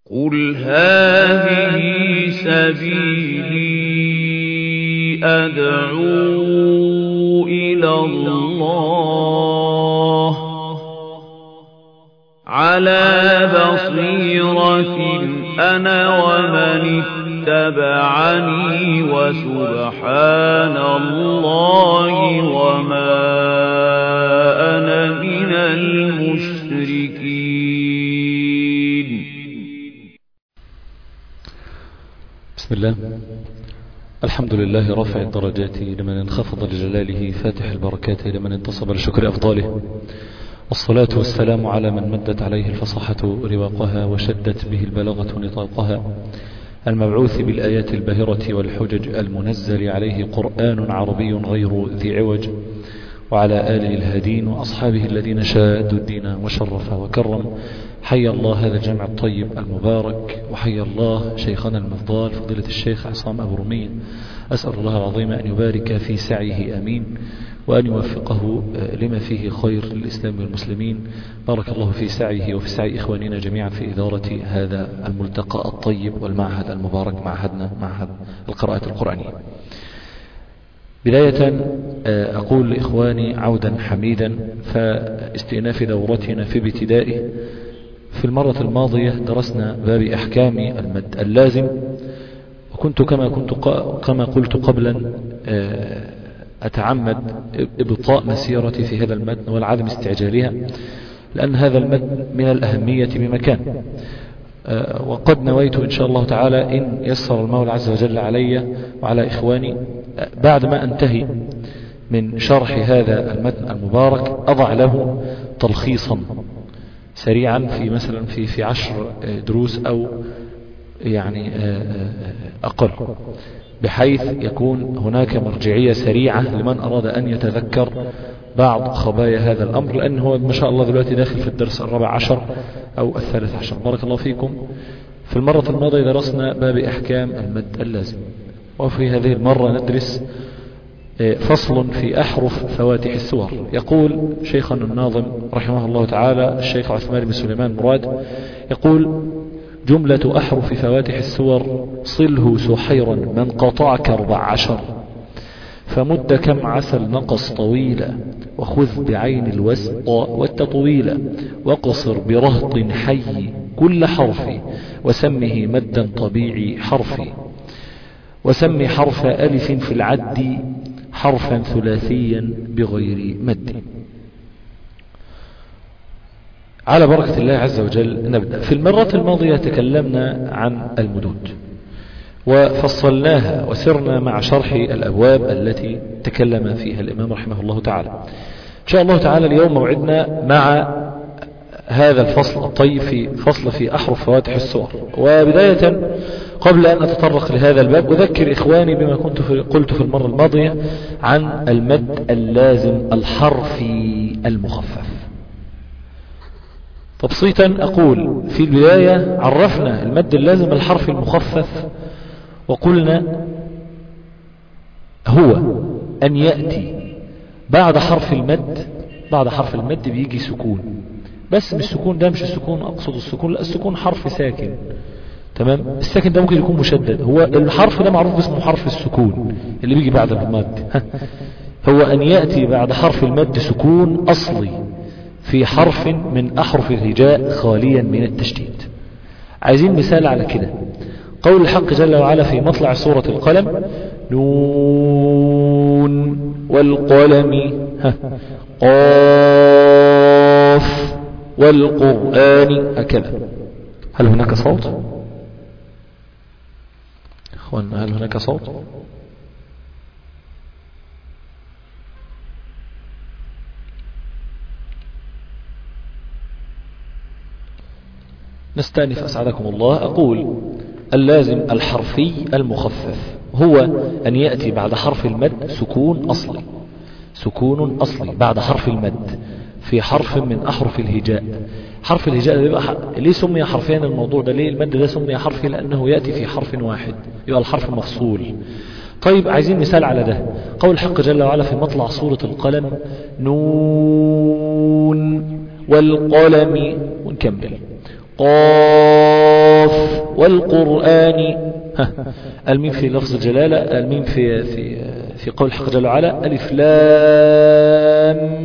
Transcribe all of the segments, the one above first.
قُلْ هَٰذِهِ سَبِيلِي أَدْعُو إِلَى اللَّهِ عَلَىٰ بَصِيرَةٍ أَنَا وَمَنِ اتَّبَعَنِي وَسُبْحَانَ اللَّهِ وَمَا أَنَا مِنَ الْمُشْرِكِينَ. بسم الله. الحمد لله رافع الدرجات لمن انخفض لجلاله، فاتح البركات لمن انتصب لشكر أفضاله، والصلاة والسلام على من مدت عليه الفصاحة رواقها وشدت به البلاغة نطاقها، المبعوث بالآيات الباهرة والحجج، المنزل عليه قرآن عربي غير ذي عوج، وعلى آله الهادين وأصحابه الذين شادوا الدين وشرف وكرم. حي الله هذا الجمع الطيب المبارك، وحي الله شيخنا المفضال فضيلة الشيخ عصام أبو رمية. أسأل الله العظيم أن يبارك في سعيه أمين، وأن يوفقه لما فيه خير للإسلام والمسلمين. بارك الله في سعيه وفي سعي إخواننا جميعا في إدارة هذا الملتقى الطيب والمعهد المبارك، معهدنا معهد القراءة القرآنية. بداية أقول لإخواني عودا حميدا، فاستئناف دورتنا في ابتدائه. في المرة الماضية درسنا باب أحكام المد اللازم، وكنت كما قلت قبلا أتعمد إبطاء مسيرتي في هذا المتن والعدم استعجالها، لأن هذا المتن من الأهمية بمكان. وقد نويت إن شاء الله تعالى إن يسر المولى عز وجل علي وعلى إخواني بعد ما أنتهي من شرح هذا المتن المبارك أضع له تلخيصا سريعا في مثلا في 10 دروس أو يعني أقل، بحيث يكون هناك مرجعية سريعة لمن أراد أن يتذكر بعض خبايا هذا الأمر، لأن هو ما شاء الله دلوقتي داخل في الدرس 14 أو 13. بارك الله فيكم. في المرة الماضية درسنا باب أحكام المد اللازم، وفي هذه المرة ندرس فصل في أحرف فواتح السور. يقول شيخنا الناظم رحمه الله تعالى الشيخ عثمان بن سليمان مراد، يقول: جملة أحرف فواتح السور صله سحيرا من قطعك 14، فمد كم عسل نقص طويلا، وخذ بعين الوسط والتطويلا، واقصر برهط حي كل حرف، وسمه مدا طبيعي حرفي، وسمي حرف ألف في العد حرفا ثلاثيا بغير مد. على بركة الله عز وجل نبدأ. في المرة الماضية تكلمنا عن المدود وفصلناها وسرنا مع شرح الأبواب التي تكلم فيها الإمام رحمه الله تعالى. إن شاء الله تعالى اليوم موعدنا مع هذا الفصل الطيب في فصل في أحرف فواتح السور. وبداية قبل أن أتطرق لهذا الباب أذكر إخواني بما كنت قلت في المرة الماضية عن المد اللازم الحرفي المخفف. تبسيطا أقول في البداية عرفنا المد اللازم الحرفي المخفف، وقلنا هو أن يأتي بعد حرف المد بيجي سكون، بس مش السكون ده مش السكون أقصد السكون، لا السكون حرف ساكن. تمام. الساكن ده ممكن يكون مشدد، هو الحرف ده معروف باسمه حرف السكون اللي بيجي بعد المد. هو أن يأتي بعد حرف المد سكون أصلي في حرف من أحرف الهجاء خاليا من التشديد. عايزين مثال على كده. قول الحق جل وعلا في مطلع سورة القلم: نون والقلم قاف والقرآن. هكذا. هل هناك صوت؟ أخوانا هل هناك صوت؟ نستأنف أسعدكم الله. أقول اللازم الحرفي المخفف هو أن يأتي بعد حرف المد سكون أصلي بعد حرف المد في حرف من أحرف الهجاء. حرف الهجاء يبقى ليه سمي حرفيا الموضوع ده؟ ليه المد ده سمي حرفي؟ لأنه يأتي في حرف واحد، يبقى الحرف مفصول. طيب عايزين مثال على ده. قول الحق جل وعلا في مطلع سورة القلم: نون والقلم، ونكمل قاف والقرآن. الميم في لفظ الجلالة، الميم في قول الحق جل وعلا ألف لام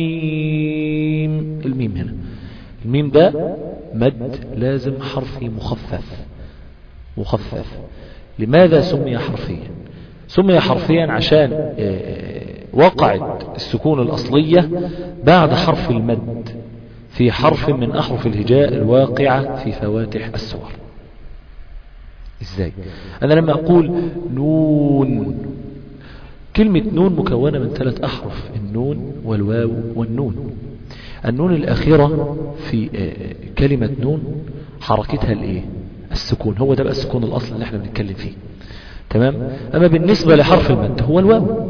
ميم. الميم هنا، الميم ده مد لازم حرفي مخفف. لماذا سمي حرفيا؟ سمي حرفيا عشان وقعت السكون الأصلية بعد حرف المد في حرف من أحرف الهجاء الواقعة في فواتح السور. ازاي؟ أنا لما أقول نون، كلمة نون مكونة من 3 أحرف، النون والواو والنون. النون الأخيرة في كلمة نون حركتها الايه؟ السكون. هو ده بقى السكون الأصل اللي احنا بنتكلم فيه. تمام. أما بالنسبة لحرف المد هو الواو،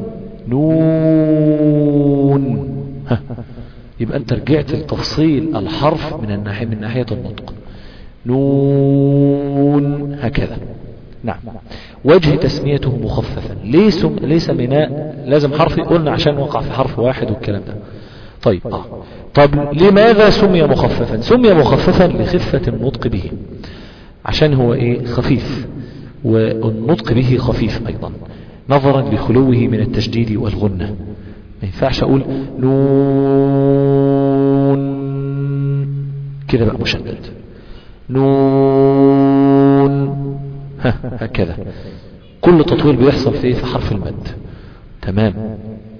نون. يبقى أنت رجعت لتفصيل الحرف من ناحية النطق. نون هكذا. نعم. وجه تسميته مخففا. ليه سميناه لازم حرفي؟ قلنا عشان وقع في حرف واحد والكلام ده. طيب طب لماذا سمي مخففا؟ سمي مخففا لخفة النطق به، عشان هو ايه؟ خفيف، والنطق به خفيف ايضا نظرا لخلوه من التشديد والغنة. ما ينفعش اقول نون كده بقى مشدد، نون هكذا. كل تطويل بيحصل في حرف المد. تمام.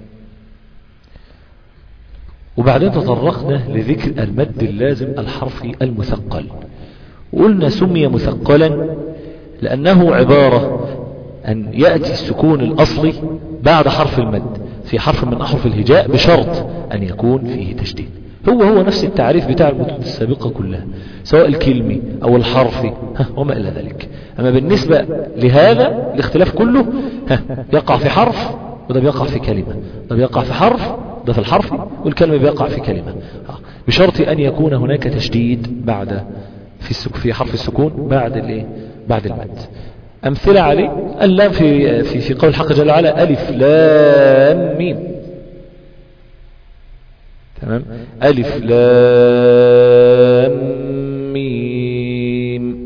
وبعدين تطرقنا لذكر المد اللازم الحرفي المثقل، وقلنا سمي مثقلا لأنه عبارة أن يأتي السكون الأصلي بعد حرف المد في حرف من أحرف الهجاء بشرط أن يكون فيه تشديد. هو نفس التعريف بتاع المتون السابقة كلها، سواء الكلمي أو الحرفي وما إلى ذلك. أما بالنسبة لهذا الاختلاف كله يقع في حرف، وده بيقع في كلمة، ده بيقع في حرف، ده في الحرف، والكلمة بيقع في كلمة، بشرط أن يكون هناك تشديد بعد في حرف السكون بعد المد. أمثلة عليه اللام في قول الحق جل وعلا ألف لام ميم. تمام. ألف لام ميم.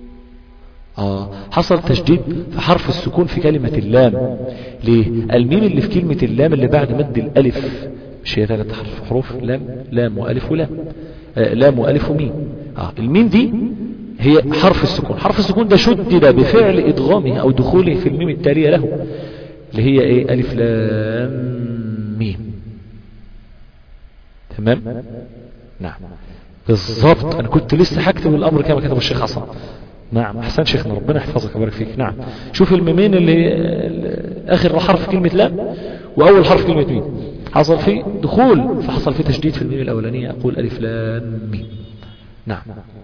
حصل تشديد في حرف السكون في كلمة اللام. ليه؟ الميم اللي في كلمة اللام اللي بعد مد الألف، مش هي 3 حروف؟ لام وألف ولام، لام وألف وميم. الميم دي هي حرف السكون. حرف السكون ده شدد بفعل إدغامه أو دخوله في الميم التالية له، اللي هي ايه؟ ألف لام ميم. تمام. نعم بالضبط. أنا كنت لسه هكتب الأمر كما كتب الشيخ حسن. نعم أحسن شيخنا، ربنا يحفظك ويبارك فيك. نعم شوف الميمين اللي آخر حرف كلمة لام وأول حرف كلمة ميم حصل فيه دخول، فحصل فيه تشديد في الميم الأولانية، أقول ألف لام ميم. نعم.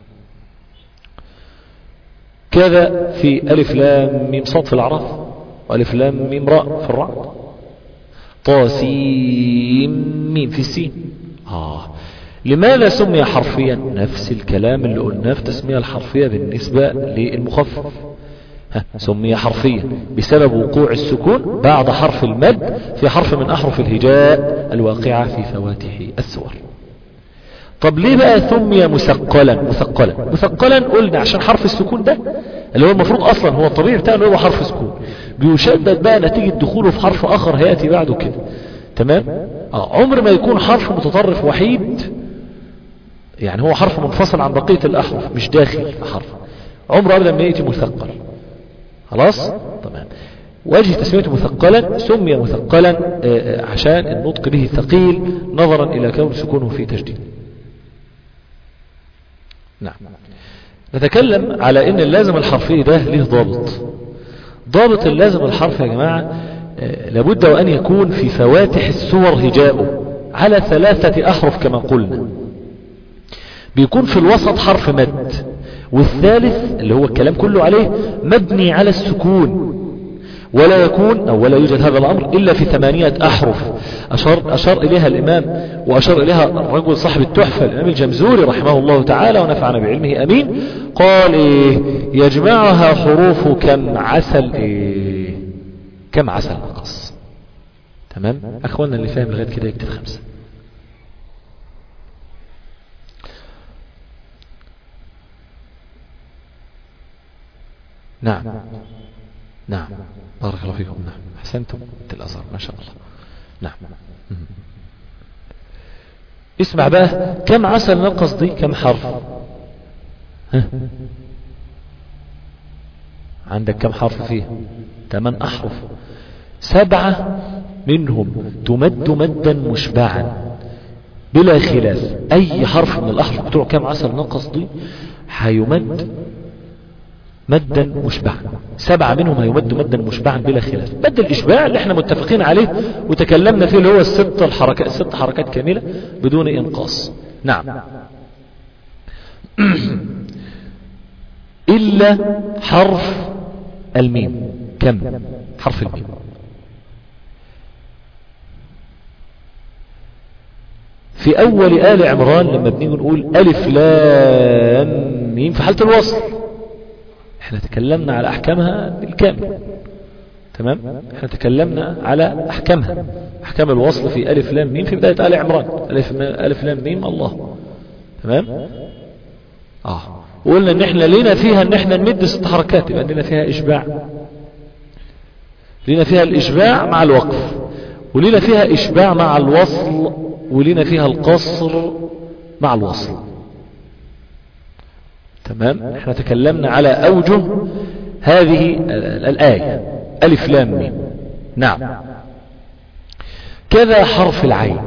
كذا في ألف لام ميم صاد في الأعراف، وألف لام ميم راء في الرعد، طاسيم ميم في السين. لماذا سمي حرفيا؟ نفس الكلام اللي قلناه في تسمية الحرفية بالنسبة للمخفف. سمي حرفيا بسبب وقوع السكون بعد حرف المد في حرف من أحرف الهجاء الواقعة في فواتح السور. طب ليه بقى سمي مثقلا؟ قلنا عشان حرف السكون ده اللي هو المفروض اصلا هو الطبيعي بتاعه اللي هو حرف سكون، بيشدد بقى نتيجة دخوله في حرف اخر هياتي بعده كده. تمام. عمر ما يكون حرف متطرف وحيد، يعني هو حرف منفصل عن بقية الاحرف مش داخل حرف، عمره ابدا ما يأتي مثقل. خلاص. تمام. وجه تسميته مثقلا، سمي مثقلا عشان النطق به ثقيل نظرا الى كون سكونه فيه تشديد. نعم. نتكلم على ان اللازم الحرفي ده له ضابط اللازم الحرفي يا جماعة لابد وان يكون في فواتح السور هجاؤه على 3 احرف كما قلنا. بيكون في الوسط حرف مد، والثالث اللي هو الكلام كله عليه مبني على السكون، ولا يكون أو ولا يوجد هذا الأمر إلا في 8 أحرف. أشار إليها الإمام وأشار إليها الرجل صاحب التحفة الإمام الجمزوري رحمه الله تعالى ونفعنا بعلمه أمين. قال يجمعها حروف كم عسل نقص. تمام. أخوانا اللي فاهم لغاية كده يكتب 5. نعم نعم بارك الله فيكم. نعم أحسنتم الأزهر ما شاء الله. نعم. اسمع بقى كم عسل نقص دي كم حرف؟ عندك كم حرف فيه؟ 8 أحرف، 7 منهم تمد مدا مشبعا بلا خلاف. أي حرف من الأحرف بتوع كم عسل نقص دي هيمد مدا مشبعا، 7 منهم هيمد مدا مشبعا بلا خلاف. مد الإشباع اللي احنا متفقين عليه وتكلمنا فيه اللي هو 6 حركات كاملة بدون إنقاص. نعم. إلا حرف الميم. كم حرف الميم؟ في أول آل عمران لما بنيجي نقول ألف لام ميم في حالة الوصل، احنا تكلمنا على أحكامها بالكامل. تمام. احنا تكلمنا على أحكامها، أحكام الوصل في ألف لام ميم في بداية آل عمران. ألف لام ميم الله. تمام. وقلنا ان احنا لينا فيها ان احنا نمد 6 حركات، يبقى لينا فيها إشباع، لينا فيها الإشباع مع الوقف، ولينا فيها إشباع مع الوصل، ولينا فيها القصر مع الوصل. تمام. احنا تكلمنا على أوجه هذه الآية ألف لام ميم. نعم. كذا حرف العين.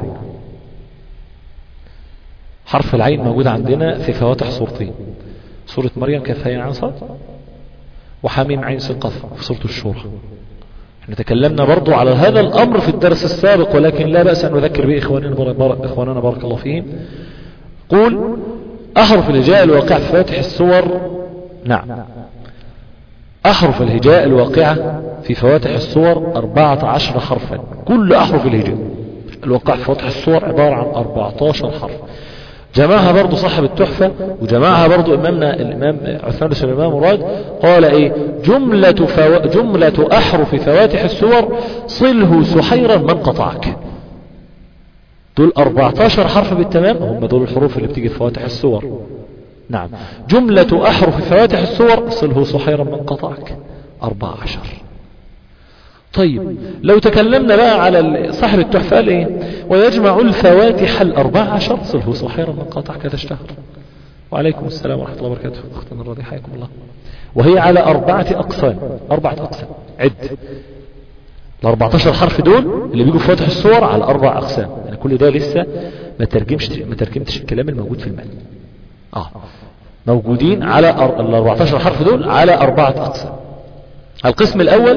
حرف العين موجود عندنا في فواتح صورتين، سورة مريم كاف هاء عين صاد، وحميم عين سين قاف في سورة الشورى. احنا تكلمنا برضو على هذا الأمر في الدرس السابق، ولكن لا بأس أن نذكر به إخواننا بارك الله فيهم. قول أحرف الهجاء الواقعة في فواتح السور. نعم. أحرف الهجاء الواقعة في فواتح السور 14 حرفا. كل أحرف الهجاء الواقعة في فواتح السور عبارة عن 14 حرف. جمعها برضو صاحب التحفة، وجمعها برضو إمامنا الإمام عثمان بن سليمان مراد. قال إيه؟ جملة أحرف فواتح السور صله سحيرا من قطعك. دول 14 حرف بالتمام، هم دول الحروف اللي بتيجي في فواتح السور. نعم. جملة أحرف فواتح السور صله سحيرا من قطعك 14. طيب لو تكلمنا بقى على صاحب التحفة قال ايه؟ ويجمع الفواتح 14 صله سحيرا من قطعك كذا اشتهر. وعليكم السلام ورحمة الله وبركاته. اختنا الرضي حياكم الله. وهي على 4 أقسام. 4 أقسام. عد ال 14 حرف دول اللي بيجوا في فواتح السور على 4 أقسام. يعني كل ده لسه ما ترجمتش الكلام الموجود في المتن. موجودين على ال 14 حرف دول على 4 أقسام. القسم الأول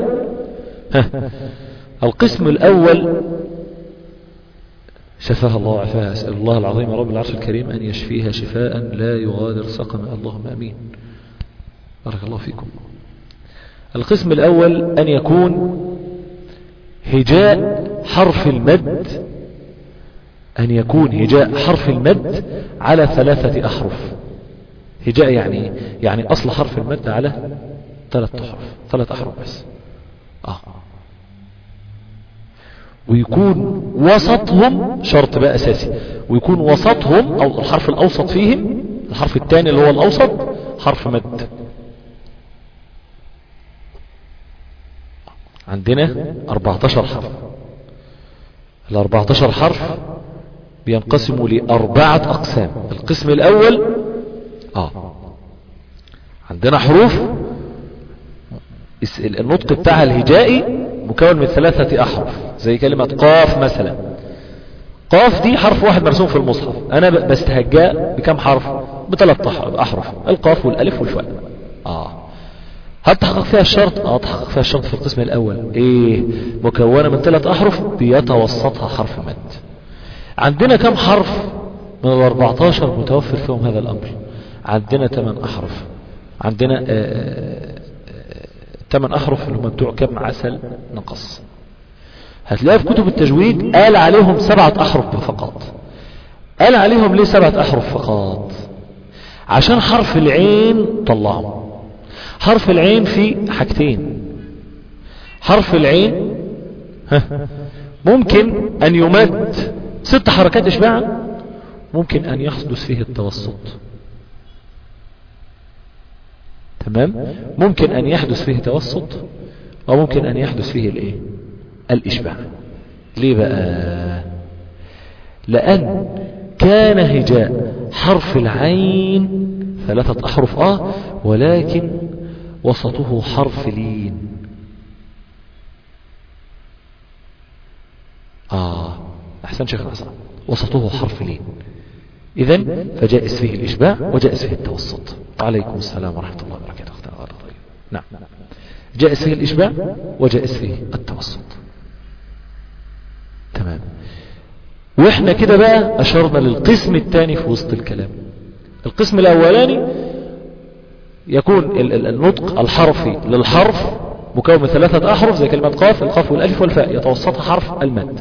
القسم الأول شفاها الله وعافاها. أسأل الله العظيم رب العرش الكريم أن يشفيها شفاء لا يغادر سقما. اللهم أمين. بارك الله فيكم. القسم الأول أن يكون هجاء حرف المد، أن يكون هجاء حرف المد على 3 أحرف. هجاء يعني أصل حرف المد على 3 أحرف. 3 أحرف بس. ويكون وسطهم شرط بقى أساسي، ويكون وسطهم أو الحرف الأوسط فيهم، الحرف الثاني اللي هو الأوسط حرف مد. عندنا 14 حرف. ال 14 حرف بينقسموا ل4 أقسام. القسم الأول عندنا حروف النطق بتاعها الهجائي مكون من 3 أحرف، زي كلمة قاف مثلا. قاف دي حرف واحد مرسوم في المصحف، أنا بستهجاء بكم حرف؟ ب3 أحرف، القاف والألف والفاء. هل تحقق فيها الشرط؟ تحقق فيها الشرط في القسم الأول. إيه؟ مكونة من 3 أحرف بيتوسطها حرف مد. عندنا كم حرف من 14 متوفر فيهم هذا الأمر؟ عندنا 8 أحرف. عندنا 8 أحرف اللي هم بتوع كم عسل نقص. هتلاقي في كتب التجويد قال عليهم 7 أحرف فقط. قال عليهم ليه 7 أحرف فقط؟ عشان حرف العين طلعهم. حرف العين فيه حاجتين. حرف العين ممكن أن يمد 6 حركات إشباعا، ممكن أن يحدث فيه التوسط. تمام. ممكن أن يحدث فيه توسط وممكن أن يحدث فيه الإيه؟ الإشباع. ليه بقى؟ لأن كان هجاء حرف العين 3 أحرف ولكن وسطه حرف لين. أحسن شيخ حسن، وسطه حرف لين، إذن فجائز فيه الإشباع وجائز فيه التوسط. وعليكم السلام ورحمة الله وبركاته. نعم، جائز فيه الإشباع وجائز فيه التوسط. تمام. وإحنا كده بقى أشرنا للقسم الثاني في وسط الكلام. القسم الأولاني يكون النطق الحرفي للحرف مكون من 3 أحرف زي كلمة قاف، القاف والألف والفاء، يتوسطها حرف المد.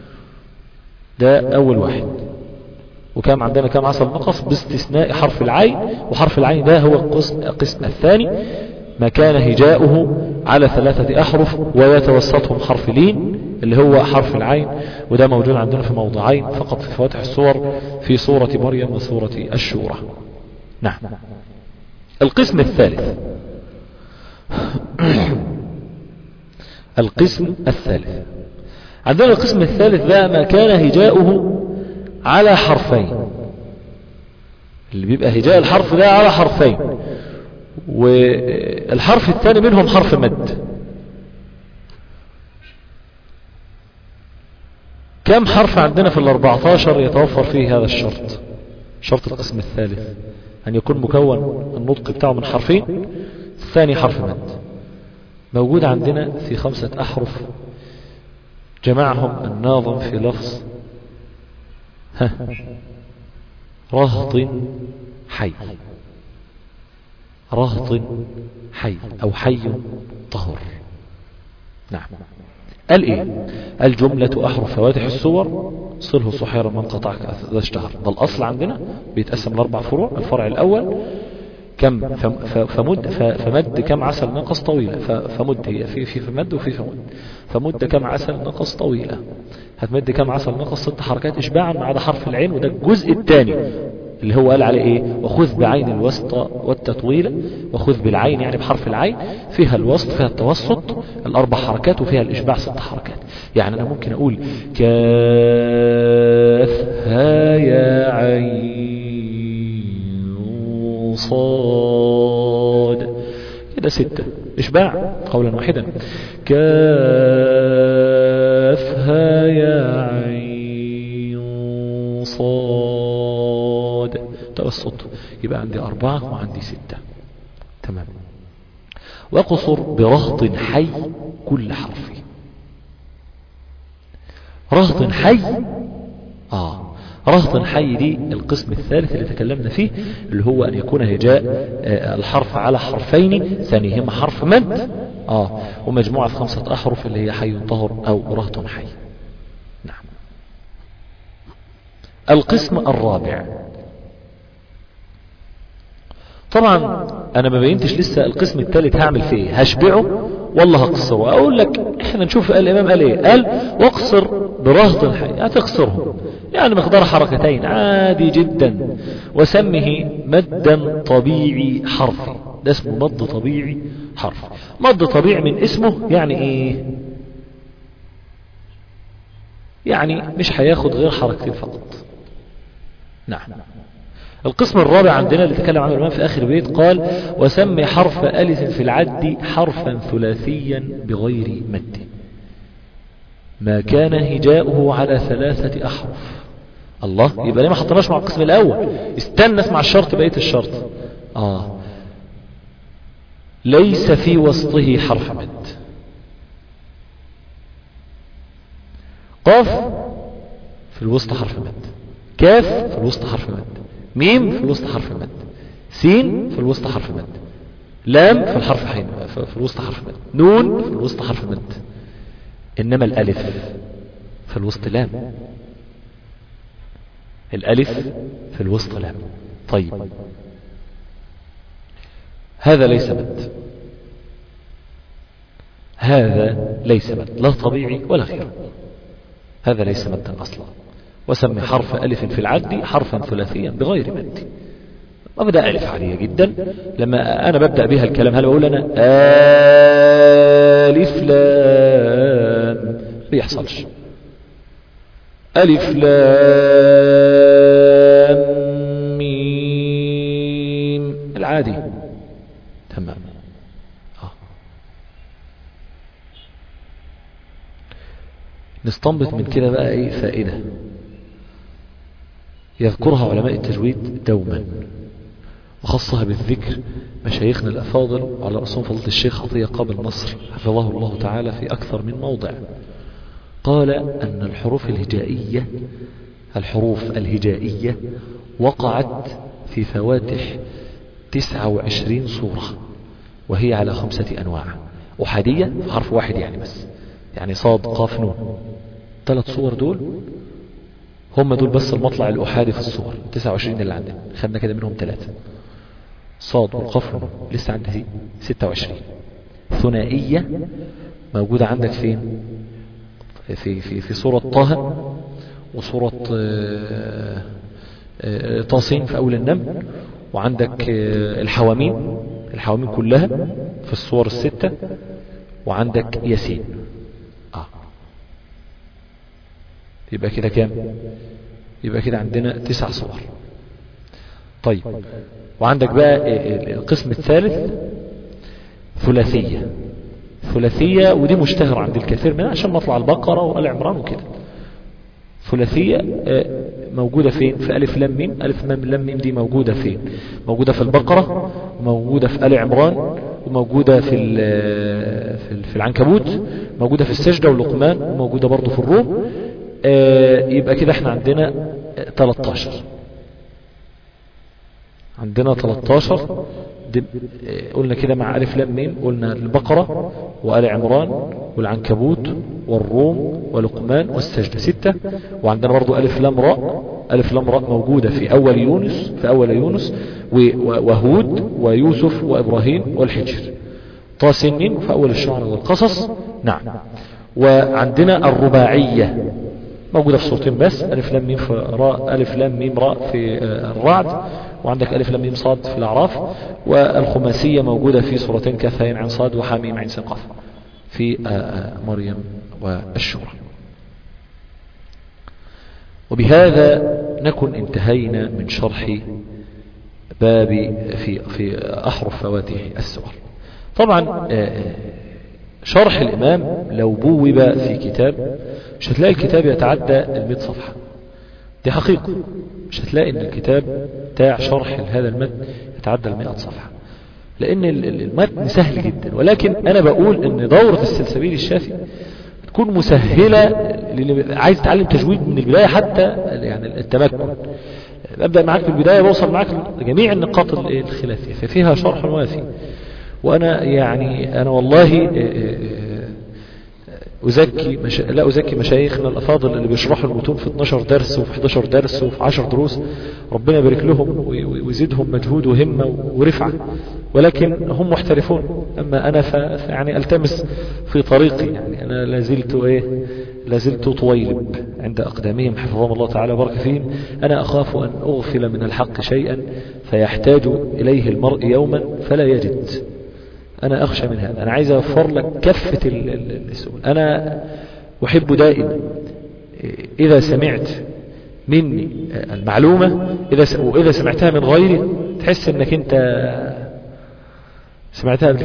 ده أول واحد. وكان عندنا كم عسل نقص باستثناء حرف العين، وحرف العين ده هو القسم الثاني، ما كان هجاؤه على 3 أحرف ويتوسطهم حرف لين اللي هو حرف العين، وده موجود عندنا في موضعين فقط في فواتح السور، في سورة مريم وسورة الشورى. نعم. القسم الثالث القسم الثالث عندنا القسم الثالث بقى ما كان هجاؤه على حرفين، اللي بيبقى هجاء الحرف ده على حرفين، والحرف الثاني منهم حرف مد. كم حرف عندنا في 14 يتوفر فيه هذا الشرط؟ شرط القسم الثالث أن يكون مكون النطق بتاعه من حرفين، الثاني حرف مد. موجود عندنا في 5 أحرف جمعهم الناظم في لفظ رهط حي. رهط حي أو حي طهر. نعم. قال ايه؟ الجملة أحرف فواتح السور صله صحيرا من قطعك إذا اشتهر. ده الأصل عندنا بيتقسم ل4 فروع. الفرع الأول كم فمد كم عسل نقص طويلة. فمد هي في مد وفي فمد. فمد كم عسل نقص طويلة، هتمد كم عسل نقص 6 حركات إشباعا ما عدا حرف العين، وده الجزء الثاني اللي هو قال عليه ايه؟ وخذ بعين الوسط والتطويل. وخذ بالعين يعني بحرف العين، فيها الوسط فيها التوسط 4 حركات وفيها الإشباع 6 حركات. يعني أنا ممكن أقول كاف ها يا عين صاد، كده 6 إشباع قولا واحدا. كاف ها يا عين صاد توسط، يبقى عندي 4 وعندي 6. تمام. واقصر برهط حي كل حرف. رهط حي رهط حي دي القسم الثالث اللي تكلمنا فيه، اللي هو أن يكون هجاء الحرف على حرفين ثانيهما حرف مد ومجموعة في 5 أحرف اللي هي حي طهر أو رهط حي. نعم. القسم الرابع، طبعا أنا ما بينتش لسه القسم الثالث هعمل فيه ايه، هشبعه والله هقصره. أقول لك احنا نشوف الإمام قال ايه. قال واقصر برهط حي، هتقصرهم يعني مقدار حركتين عادي جدا. وسمه مدا طبيعي حرفي، ده اسمه مد طبيعي حرف. مد طبيعي من اسمه يعني ايه؟ يعني مش هياخد غير حركتين فقط. نعم. القسم الرابع عندنا اللي تكلم عنه الإمام في آخر بيت، قال وسمي حرف ألف في العد حرفا ثلاثيا بغير مد ما كان هجاؤه على 3 أحرف. الله، يبقى ليه ما حطناش مع القسم الأول؟ استنى اسمع الشرط بقية الشرط. ليس في وسطه حرف مد. قاف في الوسط حرف مد، كاف في الوسط حرف مد، ميم في الوسط حرف مد، سين في الوسط حرف مد، لام في الحرف حين في الوسط حرف مد، نون في الوسط حرف مد. إنما الألف في الوسط لام. الألف في الوسط لام. طيب هذا ليس مد، هذا ليس مد لا طبيعي ولا غيره، هذا ليس مدا أصلا. وسمي حرف ألف في العد حرفا ثلاثيا بغير مد. أبدأ ألف عادية جدا. لما أنا ببدأ بها الكلام هل بقول أنا ألف لام؟ بيحصلش. ألف لام ميم العادي. تمام. نستنبط من كده بقى ايه فائدة يذكرها علماء التجويد دوما، وخصها بالذكر مشايخنا الأفاضل على رأسهم فضيلة الشيخ عطية قابل نصر حفظه الله تعالى في أكثر من موضع. قال أن الحروف الهجائية وقعت في فواتح 29 صورة، وهي على 5 أنواع. أحادية حرف واحد يعني بس، يعني صاد قاف نون، 3 صور دول هم دول بس المطلع الأحادي في الصور 29 اللي عندنا. خدنا كده منهم 3 صاد والقاف نون، لسه عندي 26. ثنائية موجودة عندك فين؟ في سورة طه وسورة طاسين في أول النمل، وعندك الحواميم كلها في الصور 6، وعندك ياسين. يبقى كده كام؟ يبقى كده عندنا 9 صور. طيب، وعندك بقى القسم الثالث ثلاثية، ودي مشتهرة عند الكثير منها عشان مطلع البقرة وآل عمران وكده. ثلاثية موجودة فين؟ في ألف لام ميم. ألف لام ميم دي موجودة فين؟ موجودة في البقرة، وموجودة في آل عمران، وموجودة في العنكبوت، موجودة في السجدة واللقمان، وموجودة برضو في الروم. يبقى كده احنا عندنا 13. عندنا 13 قلنا كده مع ألف لام ميم. قلنا البقرة وآل عمران والعنكبوت والروم ولقمان والسجدة 6. وعندنا برضو ألف لام راء موجودة في أول يونس وهود ويوسف وإبراهيم والحجر. طاسين في أول الشعراء والقصص. نعم. وعندنا الرباعية موجودة في صورتين بس، ألف لام ميم في راء، ألف لام ميم راء في الرعد، وعندك ألف لام ميم صاد في الأعراف. والخماسية موجودة في صورتين كهف عين عين صاد وحاميم عين سين قاف في مريم والشورى. وبهذا نكن انتهينا من شرح باب في أحرف فواتح السور. طبعا شرح الإمام لو بوب في كتاب مش هتلاقي الكتاب يتعدى 100 صفحة، دي حقيقة. مش هتلاقي ان الكتاب بتاع شرح هذا المتن يتعدى 100 صفحة، لان المتن سهل جدا. ولكن انا بقول ان دورة السلسبيل الشافي تكون مسهلة للي عايز يتعلم تجويد من البداية حتى يعني التمكن. ابدأ معاك في البداية ووصل معاك لجميع النقاط الخلافية، ففيها شرح وافي. وانا يعني انا والله لا أزكي مشايخنا الأفاضل اللي بيشرحوا المتون في 12 درس وفي 11 درس وفي 10 دروس، ربنا يبارك لهم ويزيدهم مجهود وهمة ورفعة، ولكن هم محترفون. أما أنا يعني ألتمس في طريقي، يعني أنا لازلت طويلب عند أقدامهم حفظهم الله تعالى وبارك فيهم. أنا أخاف أن أغفل من الحق شيئا فيحتاج إليه المرء يوما فلا يجد. أنا أخشى من هذا. أنا عايز أوفر لك كافة السؤال. أنا أحب دائما إذا سمعت مني المعلومة وإذا سمعتها من غيري تحس أنك أنت سمعتها قبل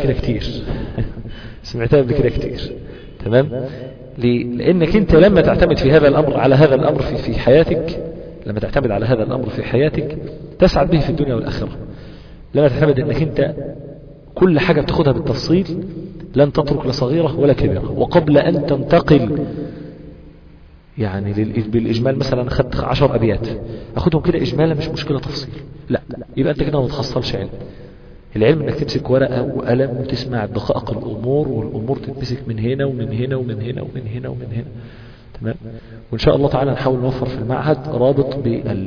كده كتير. تمام؟ لأنك أنت لما تعتمد في هذا الأمر على هذا الأمر في حياتك، لما تعتمد على هذا الأمر في حياتك تسعد به في الدنيا والآخرة. لما تعتمد أنك أنت كل حاجة بتاخدها بالتفصيل، لن تترك لصغيرة ولا كبيرة. وقبل أن تنتقل يعني بالإجمال، مثلا أخذت 10 أبيات أخذهم كده إجمالا مش مشكلة تفصيل، لا، يبقى أنت كده ما تحصلش علم. العلم أنك تمسك ورقة وقلم وتسمع دقائق الأمور، والأمور تتمسك من هنا ومن هنا ومن هنا ومن هنا ومن هنا. تمام. وإن شاء الله تعالى نحاول نوفر في المعهد رابط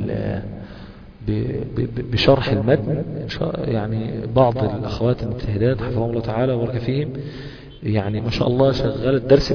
بشرح المتن إن شاء، يعني بعض الأخوات المجتهدات حفظهم الله تعالى وبارك فيهم يعني ما شاء الله شغال الدرس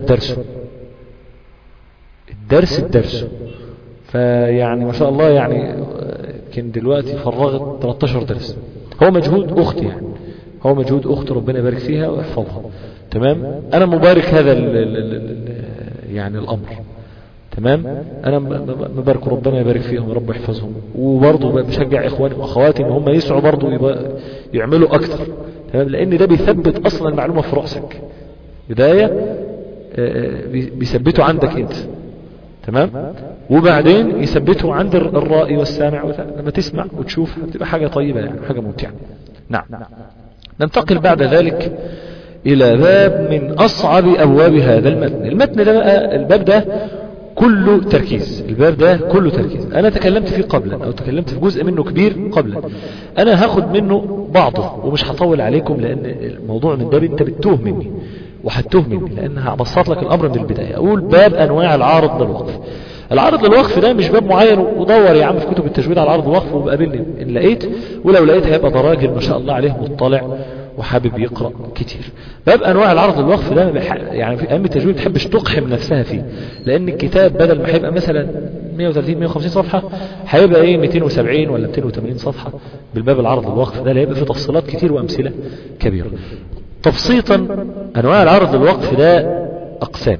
بدرسه، فيعني ما شاء الله يعني يمكن دلوقتي فرغت 13 درس. هو مجهود أخت يعني، هو مجهود أخت ربنا يبارك فيها ويحفظها. تمام. أنا مبارك هذا يعني الأمر. تمام. أنا مبارك ربنا يبارك فيهم ورب يحفظهم، وبرضه بشجع إخواني وأخواتي إن هم يسعوا برضه يعملوا أكثر. تمام. لأن ده بيثبت أصلا المعلومة في رأسك بداية، بيثبته عندك أنت. تمام. وبعدين يثبته عند الرائي والسامع، لما تسمع وتشوف هتبقى حاجة طيبة يعني، حاجة ممتعة. نعم. ننتقل بعد ذلك إلى باب من أصعب أبواب هذا المتن. المتن ده بقى، الباب ده كله تركيز. الباب ده كله تركيز. أنا تكلمت فيه قبلا، أو تكلمت في جزء منه كبير قبلا. أنا هاخد منه بعضه ومش هطول عليكم، لأن الموضوع من باب أنت بتتوه مني وهتوه مني، لأن هبسط لك الأمر من البداية. أقول باب أنواع العارض للوقف. العارض للوقف ده مش باب معين، ودور يا عم في كتب التجويد على العارض للوقف وقابلني إن لقيت، ولو لقيت هيبقى ده راجل ما شاء الله عليه مطلع وحابب يقرأ كتير. باب أنواع العرض للوقف ده يعني في أهم التجويد تحبش تقحم نفسها فيه، لأن الكتاب بدل ما هيبقى مثلا 130-150 صفحة هيبقى ايه 270 ولا 280 صفحة. بالباب العرض للوقف ده هيبقى فيه تفصيلات كتير وأمثلة كبيرة. تبسيطا، أنواع العرض للوقف ده أقسام.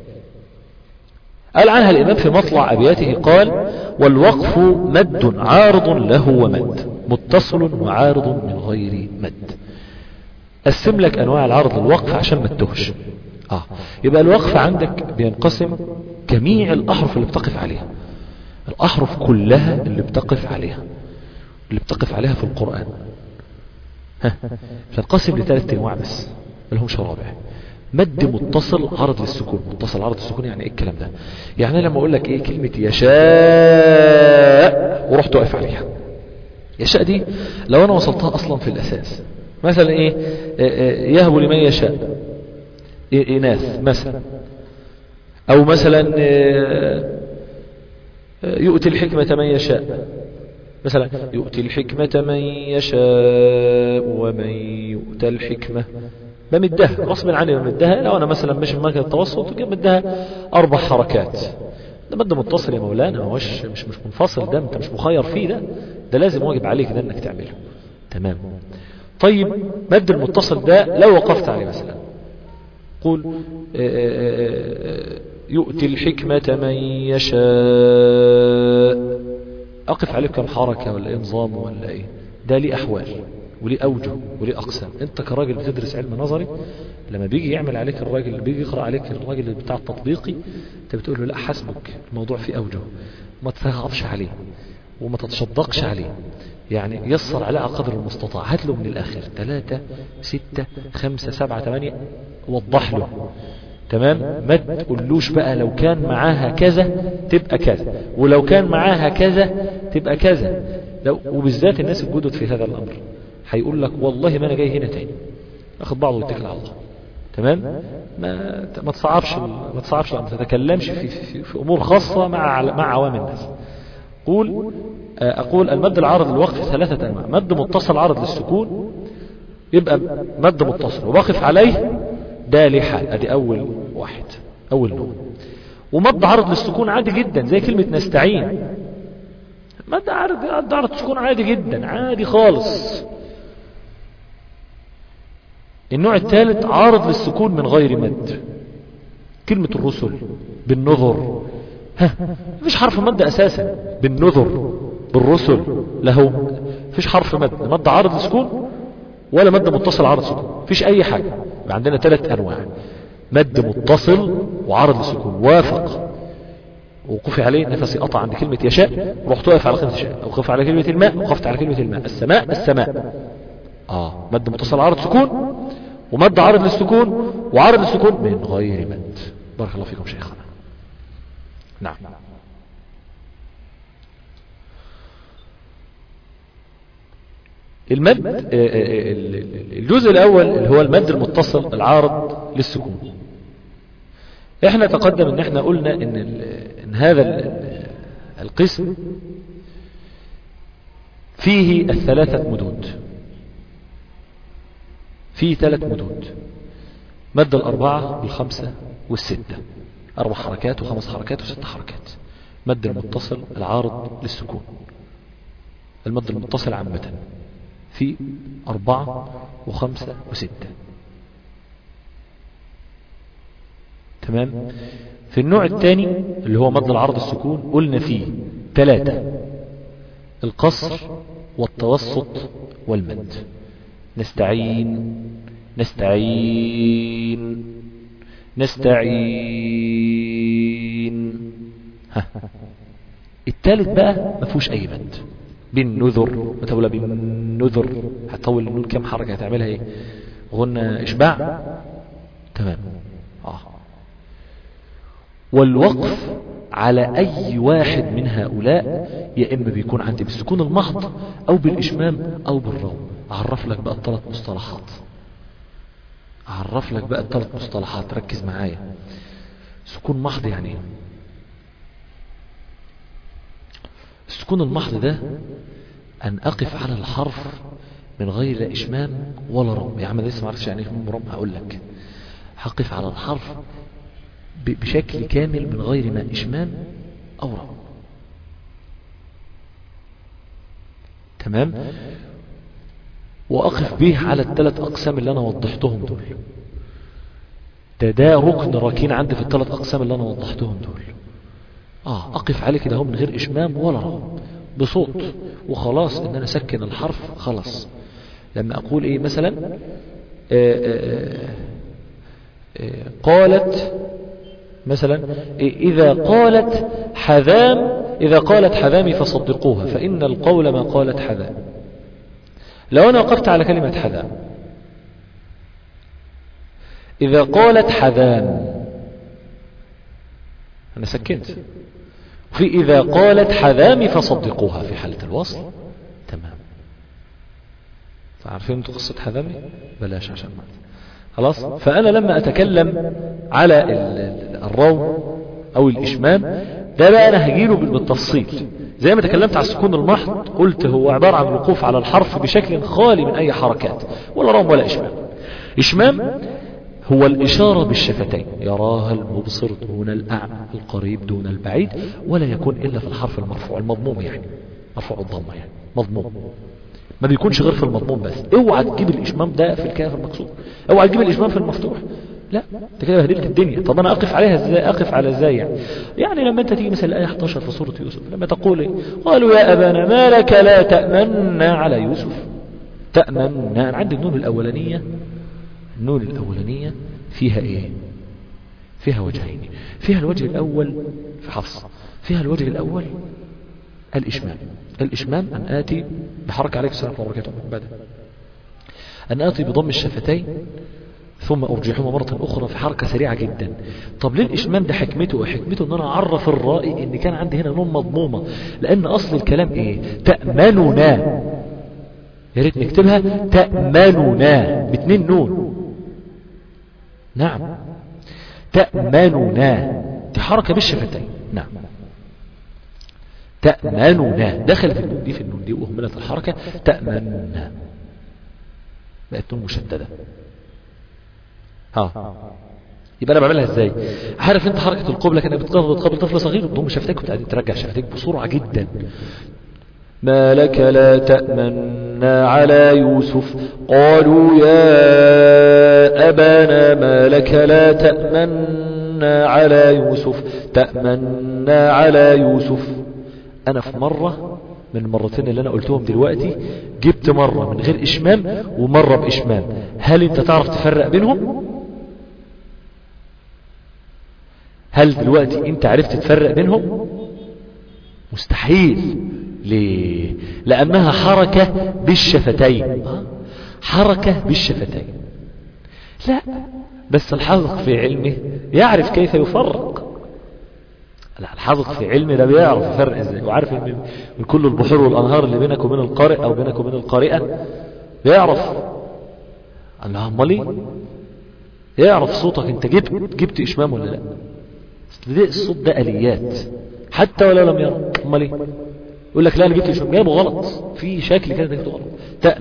قال عنها الإمام في مطلع أبياته، قال: والوقف مد عارض له ومد، متصل وعارض من غير مد. قسم لك أنواع العرض للوقف عشان ما تتوهش. يبقى الوقف عندك بينقسم جميع الأحرف اللي بتقف عليها، الأحرف كلها اللي بتقف عليها في القرآن بتنقسم لثلاث أنواع بس، ملهمش رابع. مد متصل عرض للسكون. متصل عرض للسكون يعني ايه الكلام ده؟ يعني لما اقول لك ايه كلمة يشاء ورحت واقف عليها، يشاء دي لو انا وصلتها اصلا في الاساس، مثلا ايه يهب لمن يشاء إناث مثلا، او مثلا يؤتي الحكمة من يشاء، مثلا يؤتي الحكمة من يشاء ومن يؤتى الحكمة، بمدها غصب عني، بمدها. لو انا مثلا مش في مركز التوسط بمدها 4 حركات، ده مد متصل يا مولانا، مش منفصل، ده انت مش مخير فيه، ده لازم واجب عليك ده انك تعمله. تمام. طيب مد المتصل ده لو وقفت عليه مثلا، قول يؤتي الحكمة من يشاء، اقف عليه كم حركة ولا ايه نظام ولا ايه؟ ده ليه احوال وليه اوجه وليه اقسام. انت كراجل بتدرس علم نظري، لما بيجي يعمل عليك الراجل اللي بيجي يقرأ عليك الراجل بتاع التطبيقي، انت بتقول له لا حسبك، الموضوع فيه اوجه، ما تفغبش عليه وما تتشدقش عليه، يعني يسر عليه قدر المستطاع. هات له من الاخر 3 6 5 7 8، وضح له. تمام. ما تقولوش بقى لو كان معاها كذا تبقى كذا، ولو كان معاها كذا تبقى كذا. وبالذات الناس الجدد في هذا الامر هيقول لك والله ما انا جاي هنا تاني، اخد بعضه ويتكل على الله. تمام. ما تصعبش ما تتكلمش في امور خاصه مع عوام الناس. اقول المد العارض للوقف 3 انواع. مد متصل عارض للسكون، يبقى مد متصل وبقف عليه ده ليه حال، ادي اول واحد، اول نوع. ومد عارض للسكون عادي جدا زي كلمة نستعين، مد عارض للسكون عادي جدا، عادي خالص. النوع الثالث عارض للسكون من غير مد، كلمة الرسل بالنذر، مفيش حرف مد اساسا، بالنذر بالرسل له مفيش حرف مد عارض للسكون ولا مد متصل عارض سكون، مفيش اي حاجة. عندنا 3 انواع: مد متصل وعارض للسكون، وافق وقفي عليه، نفسي قطع عند كلمة يشاء ورحت واقف على كلمة يشاء، او وقف على كلمة الماء وقفت على كلمة الماء، السماء مد متصل عارض سكون، ومد عارض للسكون، وعارض للسكون من غير مد. بارك الله فيكم شيخنا. نعم. المد الجزء الاول اللي هو المد المتصل العارض للسكون. احنا تقدم ان احنا قلنا ان هذا القسم فيه 3 مدود، فيه 3 مدود: مد 4 وال5 وال6، 4 حركات و5 حركات و6 حركات. مد المتصل العارض للسكون. المد المتصل عامة في 4 و5 و6. تمام. في النوع الثاني اللي هو مد العرض السكون قلنا فيه 3: القصر والتوسط والمد. نستعين نستعين نستعين. الثالث بقى ما فيهوش اي مد. بالنذر متولى بالنذر هتطول النون كم حركة هتعملها ايه؟ غنى اشباع. تمام. والوقف على اي واحد من هؤلاء يا اما بيكون عندي بالسكون المحض او بالاشمام او بالروم. اعرف لك بقى الثلاث مصطلحات. ركز معايا. سكون محض يعني ايه؟ السكون المحض ده ان اقف على الحرف من غير لا اشمام ولا روم. يا عم لسه ما عرفتش يعني ايه اشمام وروم، هقول لك. هقف على الحرف بشكل كامل من غير ما اشمام او روم. تمام. واقف به على الثلاث اقسام اللي انا وضحتهم دول. ده ركن ركين عندي في الثلاث اقسام اللي انا وضحتهم دول. اقف عليه كده من غير اشمام ولا روم بصوت وخلاص، ان انا اسكن الحرف خلاص. لما اقول ايه مثلا قالت مثلا اذا قالت حذامي فصدقوها فان القول ما قالت حذام. لو انا وقفت على كلمة حذام، اذا قالت حذام انا سكنت. في اذا قالت حذامي فصدقوها في حالة الوصل. تمام. فعارفين انتوا قصة حذامي؟ بلاش عشان ما خلاص. فانا لما اتكلم على الروم او الاشمام ده بقى انا هجيله بالتفصيل. زي ما تكلمت على السكون المحض قلت هو عبارة عن الوقوف على الحرف بشكل خالي من اي حركات ولا روم ولا اشمام. اشمام هو الاشارة بالشفتين، يراها المبصر دون الاعمى، القريب دون البعيد، ولا يكون الا في الحرف المرفوع المضموم، يعني مرفوع الضمه يعني مضموم، ما بيكونش غير في المضموم بس. اوعى تجيب الاشمام ده في الكاف المكسور، اوعى تجيب الاشمام في المفتوح، لا انت كده بهدلت الدنيا. طب انا اقف عليها ازاي؟ اقف على ازاي يعني لما انت تيجي مثلا الايه 11 في سوره يوسف لما تقول قالوا يا ابانا ما لك لا تأمنا على يوسف. تأمنا عند النون الاولانيه، النون الاولانيه فيها ايه؟ فيها وجهين. فيها الوجه الاول في حفص، فيها الوجه الاول الاشمام. الاشمام ان اتي بحركه عليك السلام وبركاته بعد ان اتي بضم الشفتين ثم ارجعهما مرة اخرى في حركة سريعة جدا. طب ليه الاشمام ده؟ حكمته ان انا اعرف الرائي ان كان عندي هنا نون مضمومة، لان اصل الكلام ايه؟ تأمننا. يا ريت نكتبها تأمننا باثنين نون. نعم تأمننا دي حركة بالشفتين. نعم تأمننا دخل في النون دي في النون دي وأهملت الحركة. تأمننا بقت نون مشددة. يبقى انا بعملها ازاي؟ عارف انت حركة القبلة كانت بتقابل طفل صغير تضم شفتيك وبعدين ترجع شفتيك بسرعة جدا. ما لك لا تأمنا على يوسف قالوا يا أبانا ما لك لا تأمنا على يوسف. تأمنا على يوسف. أنا في مرة من المرتين اللي أنا قلتهم دلوقتي جبت مرة من غير إشمام ومرة بإشمام. هل أنت تعرف تفرق بينهم؟ هل دلوقتي أنت عرفت تفرق بينهم؟ مستحيل. ليه؟ لأنها حركة بالشفتين. حركة بالشفتين. لا بس الحاذق في علمه يعرف كيف يفرق. لا الحاذق في علمه ده بيعرف يفرق ازاي، وعارف ان من كل البحور والانهار اللي بينك وبين القارئ او بينك وبين القارئة بيعرف. امال ايه؟ يعرف صوتك انت جبت اشمام ولا لا. الصوت ده اليات حتى ولو لم يرى. امال ايه؟ يقول لك لا انا جبت اشمام، جايبه غلط في شكل كده جبته غلط.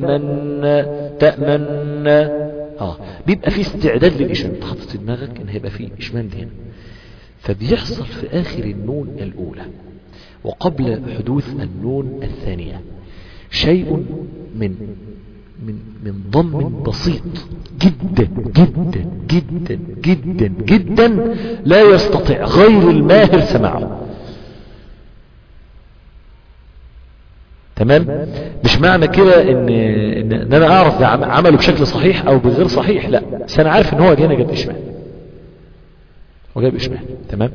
تأمنا بيبقى في استعداد للاشمام، انت حاطط في دماغك ان هيبقى في اشمام دي هنا، فبيحصل في اخر النون الاولى وقبل حدوث النون الثانية شيء من ضم بسيط جدا جدا جدا جدا جدا لا يستطيع غير الماهر سماعه. تمام؟ مش معنى كده ان انا اعرف ده عمله بشكل صحيح او بغير صحيح، لا، بس انا عارف ان هو هنا جاب اشمال، هو جاب اشمال. تمام؟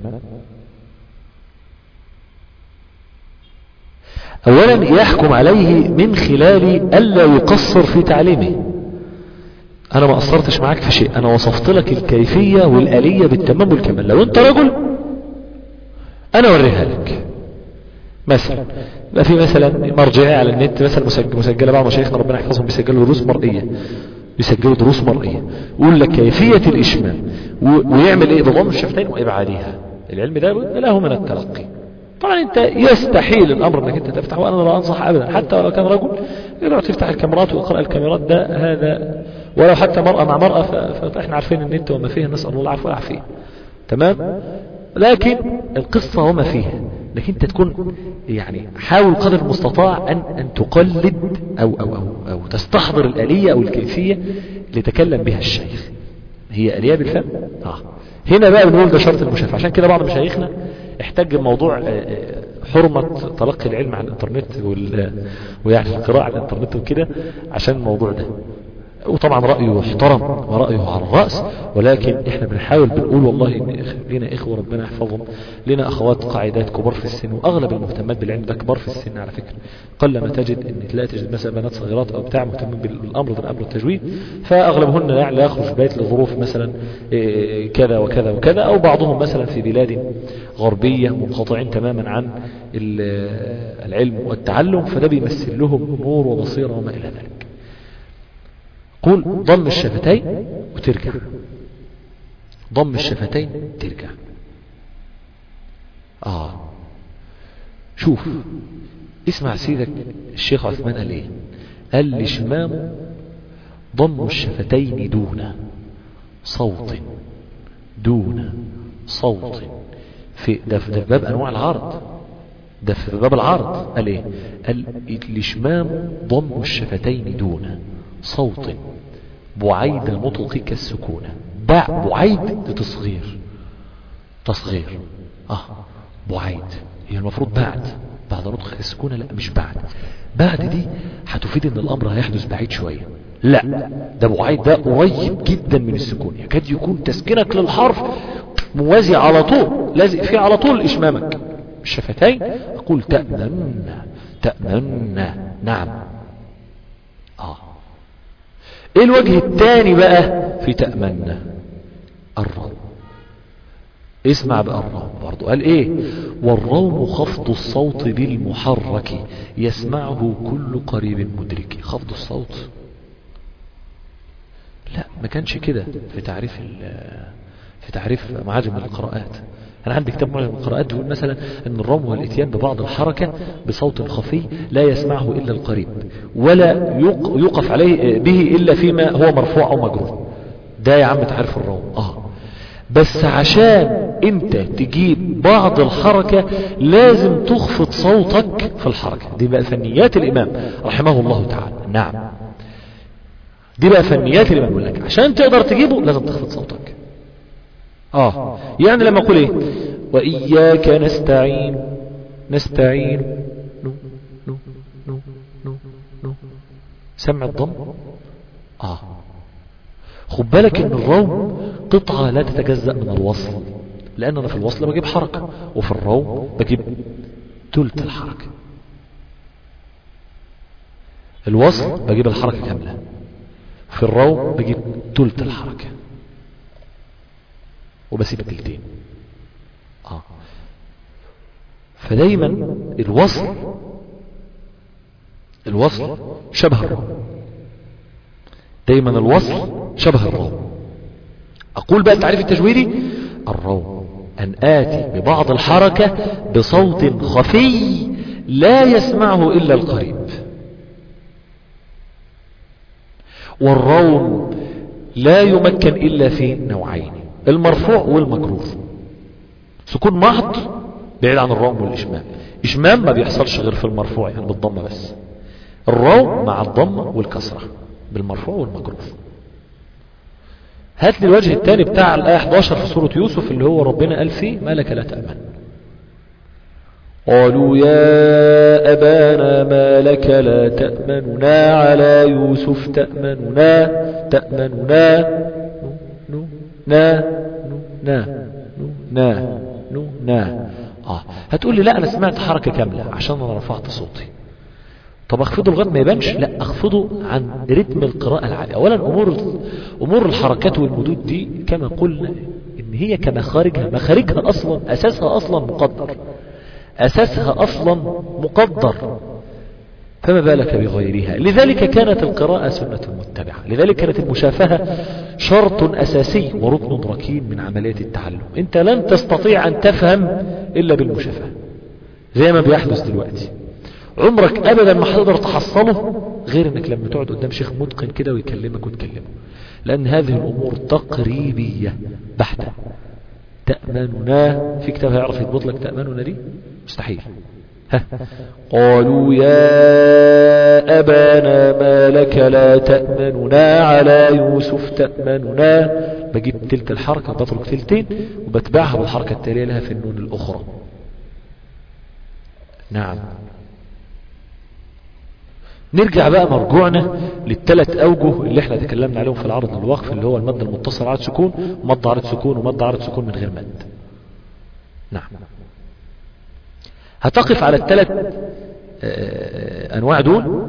اولا يحكم عليه من خلال الا يقصر في تعليمه. انا ما قصرتش معاك في شيء، انا وصفت لك الكيفية والآلية بالتمام والكمال. لو انت رجل انا اوريها لك. مثلا يبقى في مثلا مرجعية على النت مثلا مسجلة بعض مشايخنا ربنا يحفظهم بيسجلوا دروس مرئية، بيسجلوا دروس مرئية، يقول لك كيفية الإشمام ويعمل ايه بضم الشفتين وإبعادها. العلم ده له من التلقي. طبعا انت يستحيل الامر انك انت تفتح، وانا لا انصح ابدا حتى لو كان رجل يقدر تفتح الكاميرات ويقرأ الكاميرات، ده هذا ولو حتى مرأة مع مرأة، فاحنا عارفين النت وما فيه، نسأل الله العفو والعافية. تمام؟ لكن القصة وما فيها انك انت تكون يعني حاول قدر المستطاع ان تقلد او تستحضر الآلية او الكيفية اللي تكلم بها الشيخ. هي آلية بالفهم. هنا بقى بنقول ده شرط المشافعة. عشان كده بعض مشايخنا احتج بموضوع حرمة تلقي العلم على الانترنت ويعني القراءة على الانترنت وكده عشان الموضوع ده. وطبعا رأيه يحترم ورأيه على الرأس، ولكن احنا بنحاول بنقول والله إن لنا إخوة ربنا يحفظهم، لنا أخوات قاعدات كبار في السن، وأغلب المهتمات بالعلم ده كبار في السن على فكرة. قل ما تجد ان تلاقي تجد مثلا بنات صغيرات أو بتاع مهتمين بالأمر ده، الأمر التجويد، فأغلبهن لا يخرج بيت لظروف مثلا كذا وكذا وكذا، أو بعضهم مثلا في بلاد غربية منقطعين تماما عن العلم والتعلم، فده بيمثل لهم نور وبصيرة وما إلى ذلك. قول ضم الشفتين وترجع، ضم الشفتين ترجع. شوف اسمع سيدك الشيخ عثمان قال ايه؟ قال الاشمام ضم الشفتين دون صوت، دون صوت. ده في باب انواع العرض، ده في باب العرض. قال ايه؟ قال الاشمام ضم الشفتين دون صوت بعيد النطق كالسكونة. بعيد ده تصغير، تصغير. بعيد هي المفروض بعد نطق كالسكونة، لا مش بعد دي هتفيد ان الامر هيحدث بعيد شوية. لا ده بعيد، ده قريب جدا من السكون، يكاد يكون تسكينك للحرف موازي على طول، لازق فيه على طول اشمامك الشفتين. اقول تأمن. نعم. ايه الوجه الثاني بقى في تأمن؟ الروم. اسمع بقى الروم برضو قال ايه؟ والروم خفض الصوت بالمحرك يسمعه كل قريب مدرك. خفض الصوت لا ما كانش كده في تعريف معاجم القراءات. أنا عندي كتاب معجم القراءات يقول مثلا أن الروم هو الاتيان ببعض الحركة بصوت خفي لا يسمعه إلا القريب، ولا يوقف عليه به إلا فيما هو مرفوع أو مجرور. ده يا عم تعرف الروم. بس عشان انت تجيب بعض الحركة لازم تخفض صوتك في الحركة. دي بقى فنيات الإمام رحمه الله تعالى. نعم دي بقى فنيات الإمام، يقول لك عشان تقدر تجيبه لازم تخفض صوتك. يعني لما اقول ايه؟ وإياك نستعين سمع الضم. خد بالك ان الروم قطعة لا تتجزأ من الوصل، لان انا في الوصل بجيب حركة، وفي الروم بجيب ثلث الحركة. الوصل بجيب الحركة كاملة، في الروم بجيب ثلث الحركة وبسيب التلتين. فدايما الوصل شبه الروم، دايما الوصل شبه الروم. اقول بقى التعريف التجويدي: الروم ان اتي ببعض الحركة بصوت خفي لا يسمعه الا القريب. والروم لا يمكن الا في نوعين: المرفوع والمجرور. سكون محض بعيد عن الروم والاشمام. اشمام ما بيحصلش غير في المرفوع يعني بالضمه بس، الراو مع الضمة والكسرة بالمرفوع والمجرور. هات لي الوجه الثاني بتاع الآية 11 في سورة يوسف اللي هو ربنا قال فيه ما لك لا تأمن. قالوا يا أبانا ما لك لا تأمننا على يوسف تأمننا. هتقول لي لا أنا سمعت حركة كاملة عشان أنا رفعت صوتي. طب اخفضه لغايه ما يبانش؟ لا، اخفضه عن رتم القراءة العالي. اولا امور الحركات والمدود دي كما قلنا ان هي كمخارجها، مخارجها اصلا اساسها اصلا مقدر، فما بالك بغيرها. لذلك كانت القراءة سنة متبعة، لذلك كانت المشافهة شرط اساسي وركن ركين من عملية التعلم. انت لن تستطيع ان تفهم الا بالمشافهة زي ما بيحدث دلوقتي. عمرك ابدا ما هتقدر تحصله غير انك لما تقعد قدام شيخ متقن كده ويكلمك وتكلمه، لان هذه الامور تقريبية بحتة. تأمننا في كتاب هيعرف يضبط لك تأمننا دي؟ مستحيل. قالوا يا أبانا ما لك لا تأمننا على يوسف تأمننا. بجيب تلت الحركة بترك تلتين وبتبعها بالحركة التالية لها في النون الأخرى. نعم. نرجع بقى مرجوعنا للثلاث أوجه اللي احنا تكلمنا عليهم في العرض للوقف، اللي هو المد المتصل عرض سكون ومد عرض سكون ومد عرض سكون من غير مد. نعم. هتقف على الثلاث أنواع دول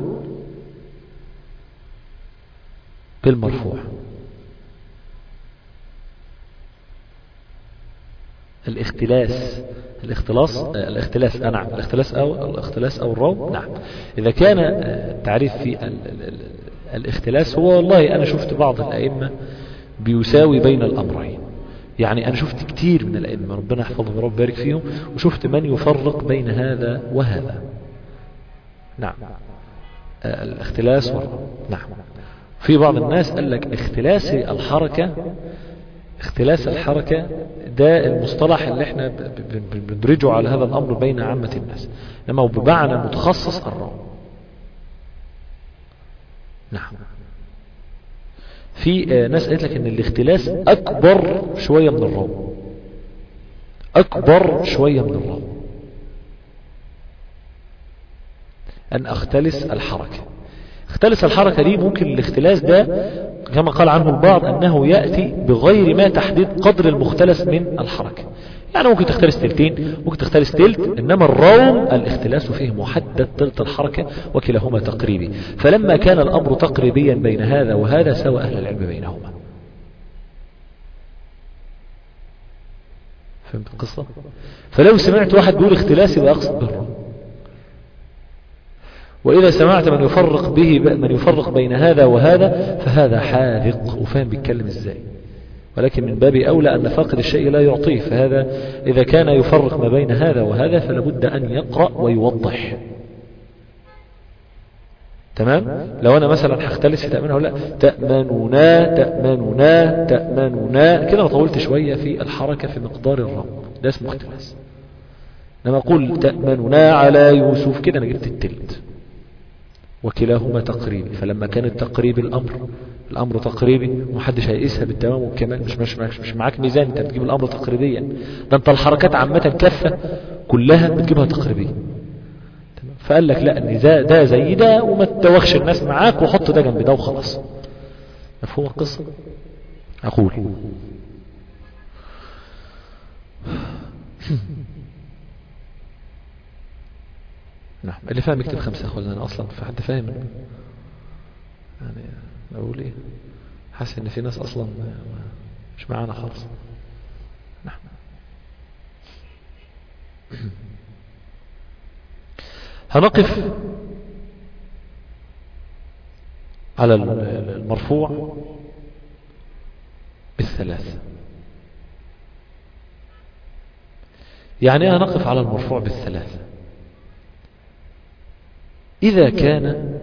بالمرفوع. الاختلاس او الراو. نعم. اذا كان التعريف في الاختلاس هو، والله انا شفت بعض الائمة بيساوي بين الامرين. يعني انا شفت كتير من الائمة ربنا يحفظهم ورب يبارك فيهم، وشفت من يفرق بين هذا وهذا. نعم. الاختلاس والراو. نعم. في بعض الناس قال لك اختلاس الحركة ده المصطلح اللي احنا بندرجه على هذا الامر بين عامة الناس، انما هو بمعنى متخصص الراو. نعم. في ناس قالت لك ان الاختلاس اكبر شوية من الراو، ان اختلس الحركة دي ممكن الاختلاس ده كما قال عنه البعض انه يأتي بغير ما تحديد قدر المختلس من الحركة. يعني ممكن تختلس تلتين، ممكن تختلس تلت، انما الروم الاختلاس فيه محدد تلت الحركة وكلاهما تقريبي. فلما كان الامر تقريبيا بين هذا وهذا سوى اهل العلم بينهما. فهمت القصة؟ فلو سمعت واحد بيقول اختلاس يبقى اقصد بالروم، وإذا سمعت من يفرق بين هذا وهذا فهذا حاذق وفهم بيتكلم ازاي. ولكن من باب أولى أن فاقد الشيء لا يعطيه، فهذا إذا كان يفرق ما بين هذا وهذا فلابد أن يقرأ ويوضح. تمام؟ لو أنا مثلا هختلس في تأمنها ولا تأمننا كده، أنا طولت شوية في الحركة في مقدار الراء، ده اسمه اختلاس. لما أقول تأمننا على يوسف كده أنا جبت التلت، وكلاهما تقريبي. فلما كان التقريب الامر تقريبي ومحدش هيقيسها بالتمام والكمال، مش معاك ميزان انت بتجيب الامر تقريبيا، ده انت الحركات عامه كافه كلها بتجيبها تقريبيا. فقال لك لا، ان ده زي ده وما تدوخش الناس معاك وحط ده جنب ده وخلاص. مفهوم القصه؟ اقول نعم. اللي فاهم يكتب 5 اخوان، انا اصلا في حد فاهم يعني اقول ايه؟ حاسس ان في ناس اصلا مش معانا خالص. نعم. هنقف على المرفوع بالثلاثة. يعني هنقف على المرفوع بالثلاثة إذا كان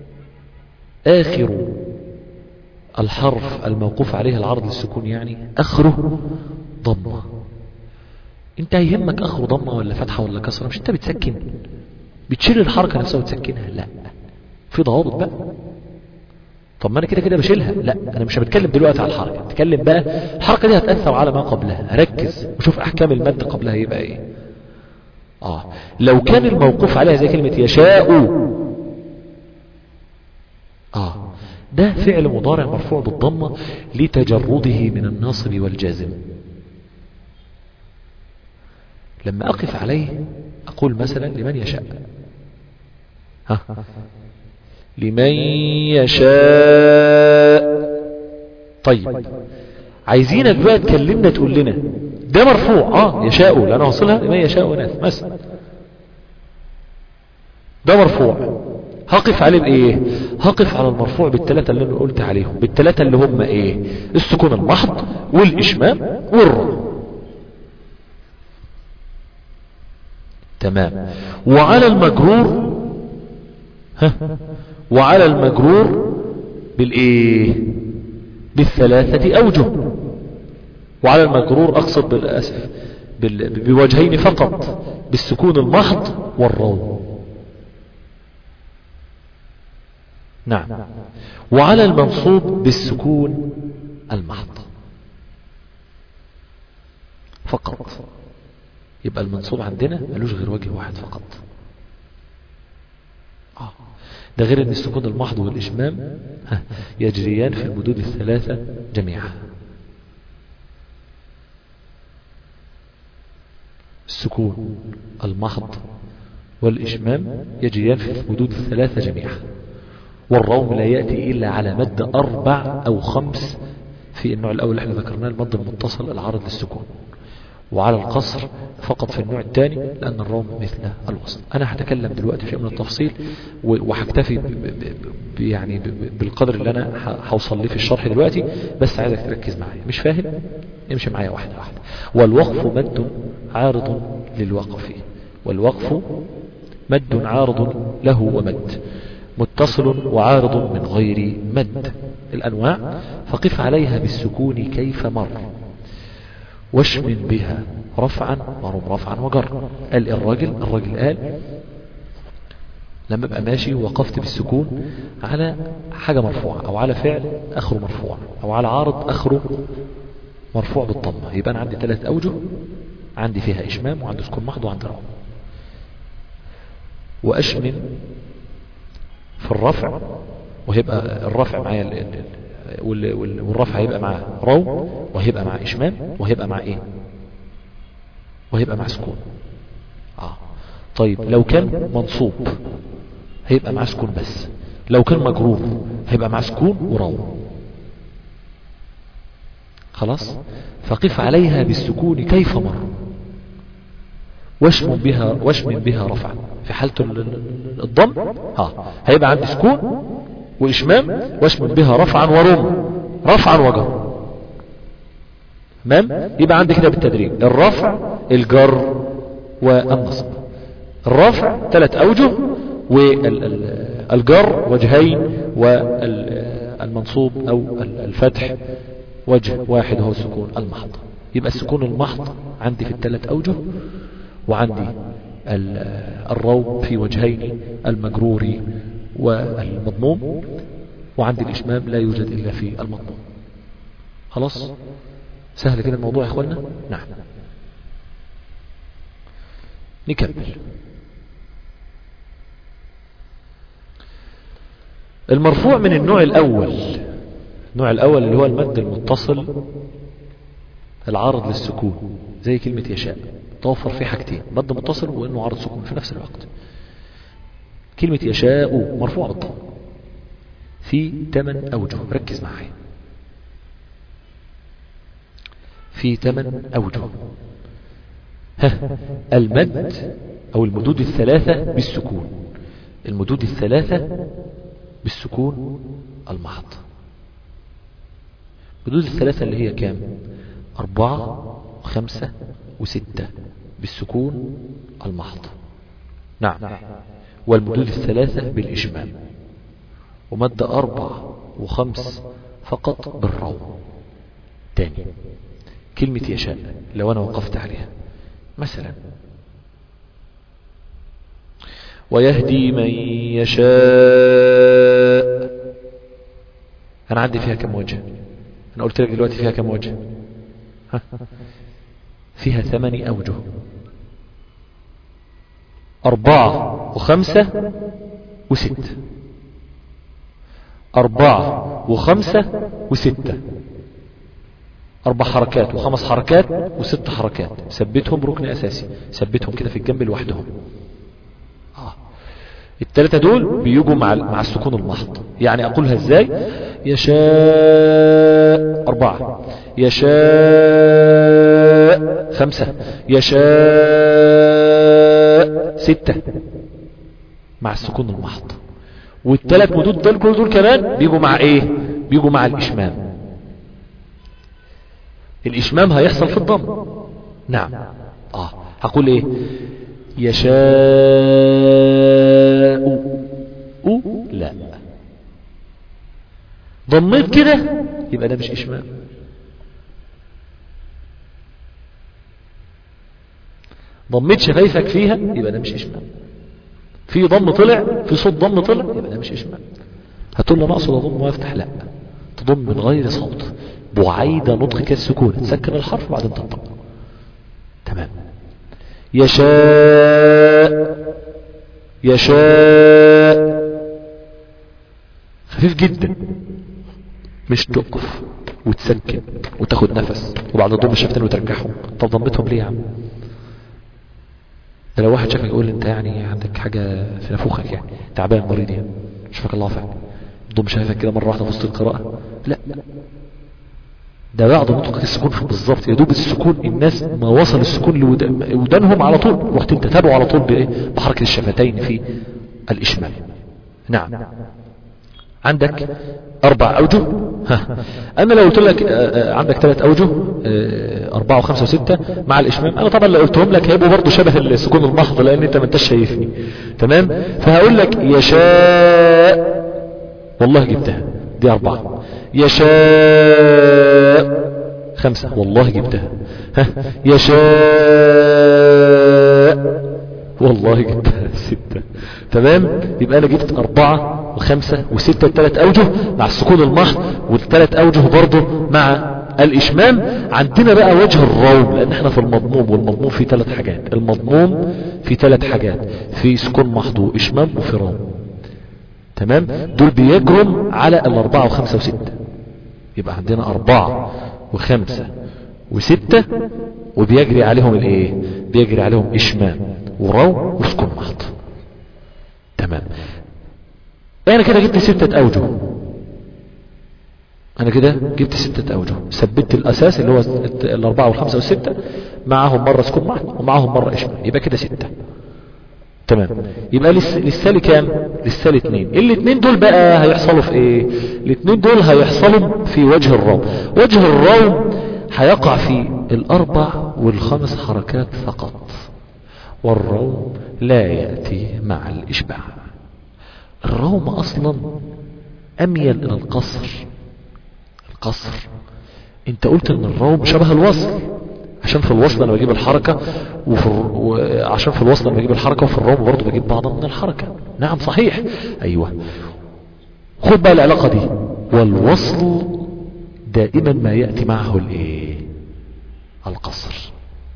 آخر الحرف الموقوف عليه العرض للسكون، يعني آخره ضمة. انت هيهمك آخره ضمة ولا فتحة ولا كسرة؟ مش انت بتسكن، بتشيل الحركة نفسها وتسكنها؟ لا، في ضوابط بقى. طب ما انا كده كده بشيلها، لا انا مش بتكلم دلوقتي على الحركة، بتكلم بقى الحركة دي هتأثر على ما قبلها، ركز وشوف احكام المد قبلها يبقى ايه. لو كان الموقوف عليها زي كلمة يشاء، ده فعل مضارع مرفوع بالضمة لتجرده من الناصب والجازم. لما أقف عليه أقول مثلا لمن يشاء، لمن يشاء. طيب عايزينك بقى تكلمنا تقول لنا ده مرفوع يشاء لأنه وصلها لمن يشاء ناس مثلا، ده مرفوع، هقف عليه بايه؟ هقف على المرفوع بالثلاثه اللي انا قلت عليهم، بالثلاثه اللي هم ايه؟ السكون المحض والاشمام والراء. تمام. وعلى المجرور وعلى المجرور بالايه؟ بالثلاثه اوجه. وعلى المجرور اقصد بالاسف بوجهين فقط، بالسكون المحض والراء. نعم. وعلى المنصوب بالسكون المحض فقط. يبقى المنصوب عندنا ملوش غير وجه واحد فقط. ده غير ان السكون المحض والاشمام يجريان في المدود الثلاثة جميعا. السكون المحض والاشمام يجريان في المدود الثلاثة جميعا. والروم لا يأتي إلا على مد 4 أو 5 في النوع الأول اللي احنا ذكرناه، المد المتصل العارض للسكون. وعلى القصر فقط في النوع الثاني لأن الروم مثل الوصل. أنا هتكلم دلوقتي في من التفصيل وهكتفي يعني بالقدر اللي أنا هوصل ليه في الشرح دلوقتي، بس عايزك تركز معايا. مش فاهم؟ امشي معايا واحدة واحدة. والوقف مد عارض للوقف، والوقف مد عارض له ومد متصل وعارض من غير مد. الأنواع: فقف عليها بالسكون كيف مر، واشمن بها رفعا ورم رفعا وجر. قال الراجل قال لما ابقى ماشي ووقفت بالسكون على حاجة مرفوعة او على فعل اخره مرفوع او على عارض اخره مرفوع بالضمة، يبقى انا عندي 3 اوجه، عندي فيها اشمام وعندي سكون محض وعندي روم. واشمن في الرفع، وهيبقى الرفع معايا والرفع هيبقى مع روم، وهيبقى مع اشمام، وهيبقى مع ايه؟ وهيبقى مع سكون. طيب لو كان منصوب هيبقى مع سكون بس، لو كان مجرور هيبقى مع سكون وروم. خلاص. فقف عليها بالسكون كيف مر، واشمن بها رفعا. في حالة الضم هيبقى عندي سكون وإشمام، واشمن بها رفعا ورم، رفعا وجر. تمام. يبقى عندي كده بالتدريج الرفع الجر والنصب. الرفع 3 أوجه، والجر وجهين، والمنصوب أو الفتح وجه واحد هو السكون المحض. يبقى السكون المحض عندي في ال3 أوجه، وعندي الروم في وجهين، المجرور والمضموم، وعندي الإشمام لا يوجد إلا في المضموم. خلاص. سهل كده الموضوع يا إخوانا. نعم. نكمل. المرفوع من النوع الأول اللي هو المد المتصل العارض للسكون، زي كلمة يشاء، توفر فيه حاجتين: مد متصل وانه عارض سكون في نفس الوقت. كلمة يشاء مرفوع بالضم في 8 أوجه. ركز معي، في 8 أوجه. المد أو المدود الثلاثة بالسكون، المدود الثلاثة بالسكون المحض. المدود الثلاثة اللي هي كام؟ 4 و5 و6 بالسكون المحض. نعم. والمدود الثلاثة بالإشمام، ومد 4 و5 فقط بالروم. تاني كلمة يشاء لو أنا وقفت عليها مثلا: ويهدي من يشاء. أنا عندي فيها كم وجه؟ أنا قلت لك دلوقتي فيها كم وجه؟ فيها 8 أوجه، 4 و5 و6، 4 و5 و6، 4 حركات و5 حركات و6 حركات. ثبتهم ركن أساسي، ثبتهم كده في الجنب لوحدهم. الثلاثة دول بيجوا مع السكون المحض. يعني أقولها إزاي؟ يشاء 4، يشاء 5، يشاء 6 مع السكون المحض. والثلاث مدود دول كمان بيجوا مع ايه؟ بيجوا مع الإشمام. الإشمام هيحصل في الضم. نعم. هقول ايه؟ يشاء لا، ضميت كده يبقى ده مش إشمام. ضميت شفايفك فيها يبقى ده مش إشمام. في ضم طلع، في صوت ضم طلع، يبقى ده مش إشمام. هتقول له انا اقصد اضم وافتح، لا، تضم من غير صوت، بعيد نطقك السكون، تسكن الحرف وبعدين تنطق. تمام. يشاء، يشاء خفيف جدا، مش تقف وتسكن وتاخد نفس وبعد ضم الشفتين وترجعهم. طب ضمتهم ليه يا عم؟ ده لو واحد شافك يقول انت يعني عندك حاجة في نفوخك، يعني تعبان مريض، يعني شفاك الله فعلا، ضم شايفك كده مرة واحدة في وسط القراءة. لا، ده بعد نطقك السكون بالظبط، يدوب السكون. الناس ما وصل السكون لودانهم على طول، رحت انت تابعوا على طول بايه؟ بحركة الشفتين في الإشمال. نعم. عندك 4 أوجه. أنا لو قلت لك عندك 3 أوجه، 4 و5 و6 مع الإشمام، أنا طبعا لو قلتهم لك هيبقوا برضو شبه السكون المحض، لأن أنت ما انتش شايفني. تمام. فهقول لك يشاء، والله جبتها، دي 4. يشاء 5، والله جبتها. يشاء والله جبتها 6. تمام. يبقى أنا جبت 4 و5 و6، ال3 أوجه مع السكون المحض، وال3 أوجه برضه مع الإشمام. عندنا بقى وجه الروم، لأن احنا في المضموم، والمضموم فيه 3 حاجات. المضموم فيه 3 حاجات، في سكون محض وإشمام وفي روم. تمام. دول بيجرم على 4 و5 و6. يبقى عندنا 4 و5 و6 وبيجري عليهم الايه؟ بيجري عليهم إشمام وروم وسكون محض. تمام. انا كده جبت 6 أوجه. انا كده جبت 6 أوجه، ثبت الاساس اللي هو 4 و5 و6 معاهم مرة سكون محض ومعاهم مرة إشمام، يبقى كده 6. تمام. يبقى للسالي كام؟ للسالي 2. الاثنين دول بقى هيحصلوا في ايه؟ الاثنين دول هيحصلوا في وجه الروم. وجه الروم هيقع في 4 و5 حركات فقط، والروم لا يأتي مع الإشباع. الروم أصلا أميل إلى القصر. القصر، انت قلت ان الروم شبه الوصل، عشان في الوصل انا بجيب الحركة، وعشان في الوصل انا بجيب الحركة، وفي الروم برضو بجيب بعض من الحركة. نعم صحيح. ايوه. خد بقى العلاقة دي. والوصل دائما ما يأتي معه الايه؟ القصر.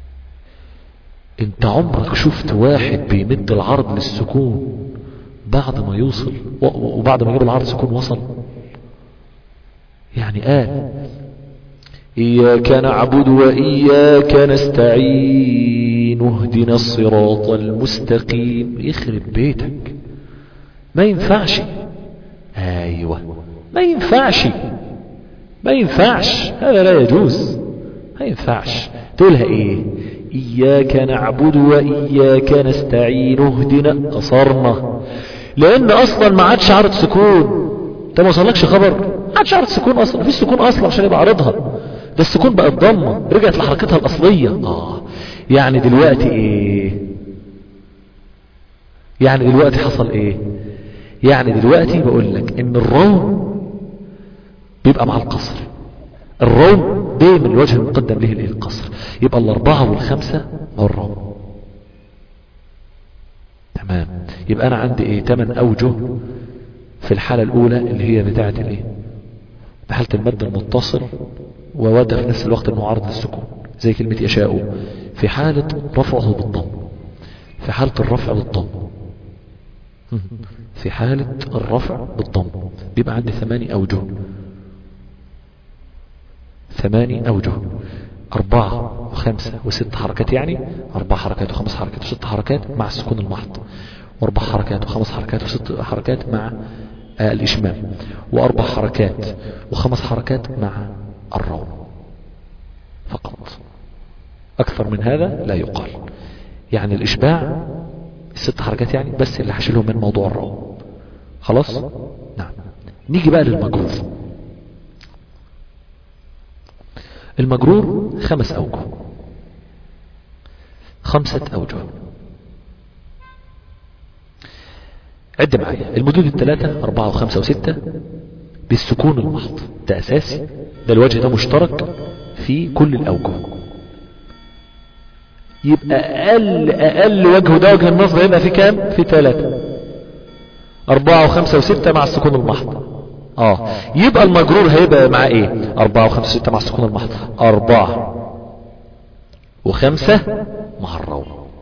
انت عمرك شفت واحد بيمد العرض للسكون بعد ما يوصل، وبعد ما يجيب العرض سكون وصل؟ يعني قال إياك نعبد وإياك نستعين اهدنا الصراط المستقيم. يخرب بيتك، ما ينفعش. ايوه، ما ينفعش، ما ينفعش، هذا لا يجوز، ما ينفعش. تقولها ايه؟ إياك نعبد وإياك نستعين اهدنا، قصرنا، لأن أصلا ما عادش عرض سكون. انت ما وصلكش خبر؟ ما عادش عرض سكون أصلا، مفيش سكون أصلا عشان يبقى عرضها. ده السكون بقت ضمة، رجعت لحركتها الأصلية. يعني دلوقتي ايه؟ يعني دلوقتي حصل ايه؟ يعني دلوقتي بقول لك ان الروم بيبقى مع القصر. الروم دايما الوجه المقدم له القصر. يبقى 4 و5 مع الروم. تمام. تمام. يبقى انا عندي ايه 8 اوجه في الحالة الاولى اللي هي بتاعة الايه بحالة المد المتصل ووده في نفس الوقت المعارض للسكون زي كلمة يشاء في حالة رفعه بالضم في حالة الرفع بالضم في حالة الرفع بالضم بيبقى عندي 8 اوجه 8 اوجه 4 و5 و6 حركات يعني 4 حركات و5 حركات و6 حركات مع السكون المحض و4 حركات و5 حركات و6 حركات مع الإشمام و4 حركات و5 حركات مع الروم فقط. أكثر من هذا لا يقال. يعني الإشباع 6 حركات يعني بس اللي هشيلهم من موضوع الروم. خلاص. نعم. نيجي بقى للمجرور. المجرور 5 أوجه 5 أوجه. عد معايا المدود الثلاثة 4 و5 و6 بالسكون المحض ده أساسي. ده الوجه ده مشترك في كل الأوجه. يبقى أقل وجه ده وجه النصب يبقى في كام؟ في 3 4 و5 و6 مع السكون المحض. يبقى المجرور هيبقى مع ايه 4 و5 و6 مع السكون المحض 4 و5 مع الروم.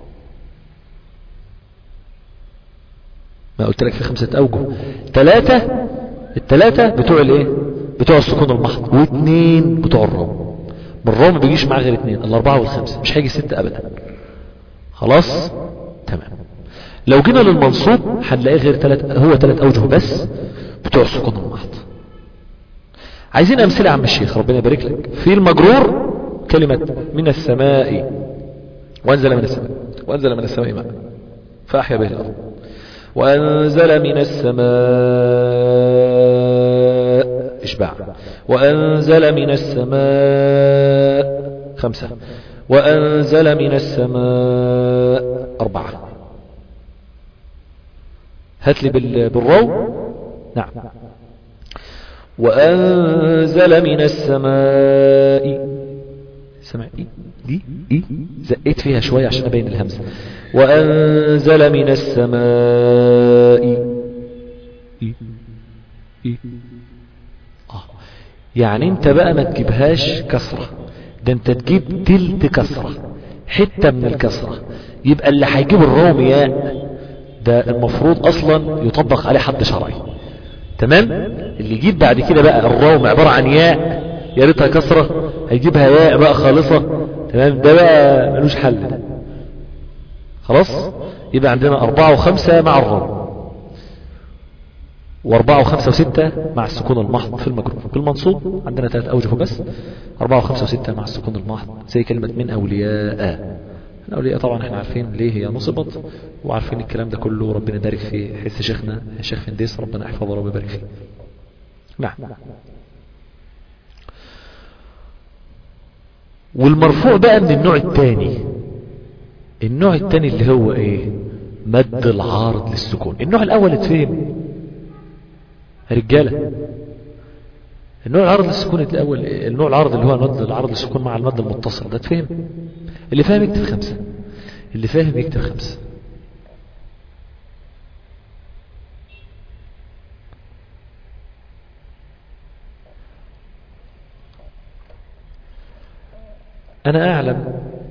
ما قلت لك في 5 اوجه 3 الثلاثة بتوع الايه بتوع السكون المحض و2 بتوع الروم. بالروم ما بيجيش معاه غير 2 ال4 وال5 مش هيجي 6 ابدا. خلاص تمام. لو جينا للمنصوب هنلاقيه غير 3 هو 3 اوجه بس بتوع السكون المحض. عايزين امثله يا عم الشيخ ربنا يبارك لك. في المجرور كلمه من السماء وانزل من السماء وانزل من السماء ماء فاحيا به الارض وانزل من السماء اشباع وانزل من السماء 5 وانزل من السماء 4. هات لي بالرو. نعم. وأنزل من السماء سماء دي زقيت فيها شوية عشان أبين الهمزة. وأنزل من السماء يعني انت بقى ما تجيبهاش كسرة ده انت تجيب تلت كسرة حتة من الكسرة. يبقى اللي هيجيب الروم ياء ده المفروض اصلا يطبق عليه حد شرعي. تمام. اللي يجيب بعد كده بقى الروم عبارة عن ياء يا ريتها كسرة هيجيبها ياء بقى خالصة. تمام. ده بقى ملوش حل ده. خلاص. يبقى عندنا 4 و5 مع الروم و4 و5 و6 مع السكون المحض في المجرور. في المنصوب عندنا 3 اوجه بس 4 و5 و6 مع السكون المحض زي كلمة من اولياء. الأولياء طبعا احنا عارفين ليه هي نصبت وعارفين الكلام ده كله. ربنا يبارك في حس شيخنا الشيخ فنديس ربنا يحفظه وربنا يبارك فيه. نعم. والمرفوع بقى من النوع الثاني. النوع الثاني اللي هو ايه مد العارض للسكون. النوع الاول اتفهم رجاله. النوع العارض للسكون الاول النوع العارض اللي هو مد العارض للسكون مع المد المتصل ده اتفهم. اللي فاهم يكتب 5 اللي فاهم يكتب 5. انا اعلم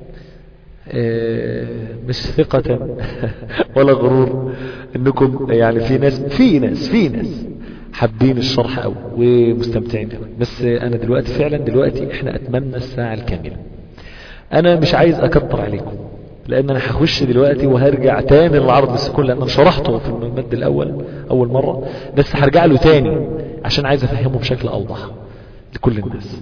مش ثقة ولا غرور انكم يعني في ناس حابين الشرح قوي ومستمتعين قوي. بس انا دلوقتي احنا اتممنا الساعة الكاملة. انا مش عايز اكتر عليكم لان انا هخش دلوقتي وهرجع تاني للعرض للسكون لان انا شرحته في المد الاول اول مرة بس هرجع له تاني عشان عايز افهمه بشكل اوضح لكل الناس.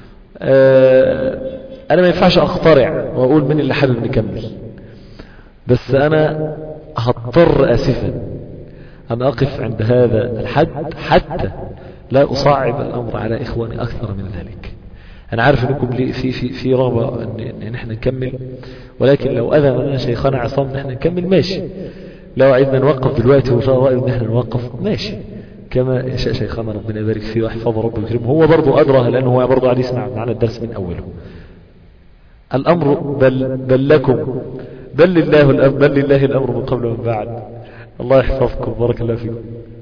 انا ما ينفعش اخترع واقول من اللي حابب نكمل بس انا هضطر اسفا ان اقف عند هذا الحد حتى لا اصعب الامر على اخواني اكثر من ذلك. انا عارف انكم في رغبة ان احنا نكمل ولكن لو اذن لنا شيخنا عصام ان احنا نكمل ماشي. لو عايزنا نوقف دلوقتي وشاء رأيه ان احنا نوقف ماشي كما يشاء شيخنا ربنا يبارك فيه ويحفظه ربه ويكرمه. هو برضه ادرى لانه هو برضه قاعد يسمع معنا الدرس من اوله. الامر بل لكم بل لله الأمر من قبل ومن بعد. الله يحفظكم، بارك الله فيكم.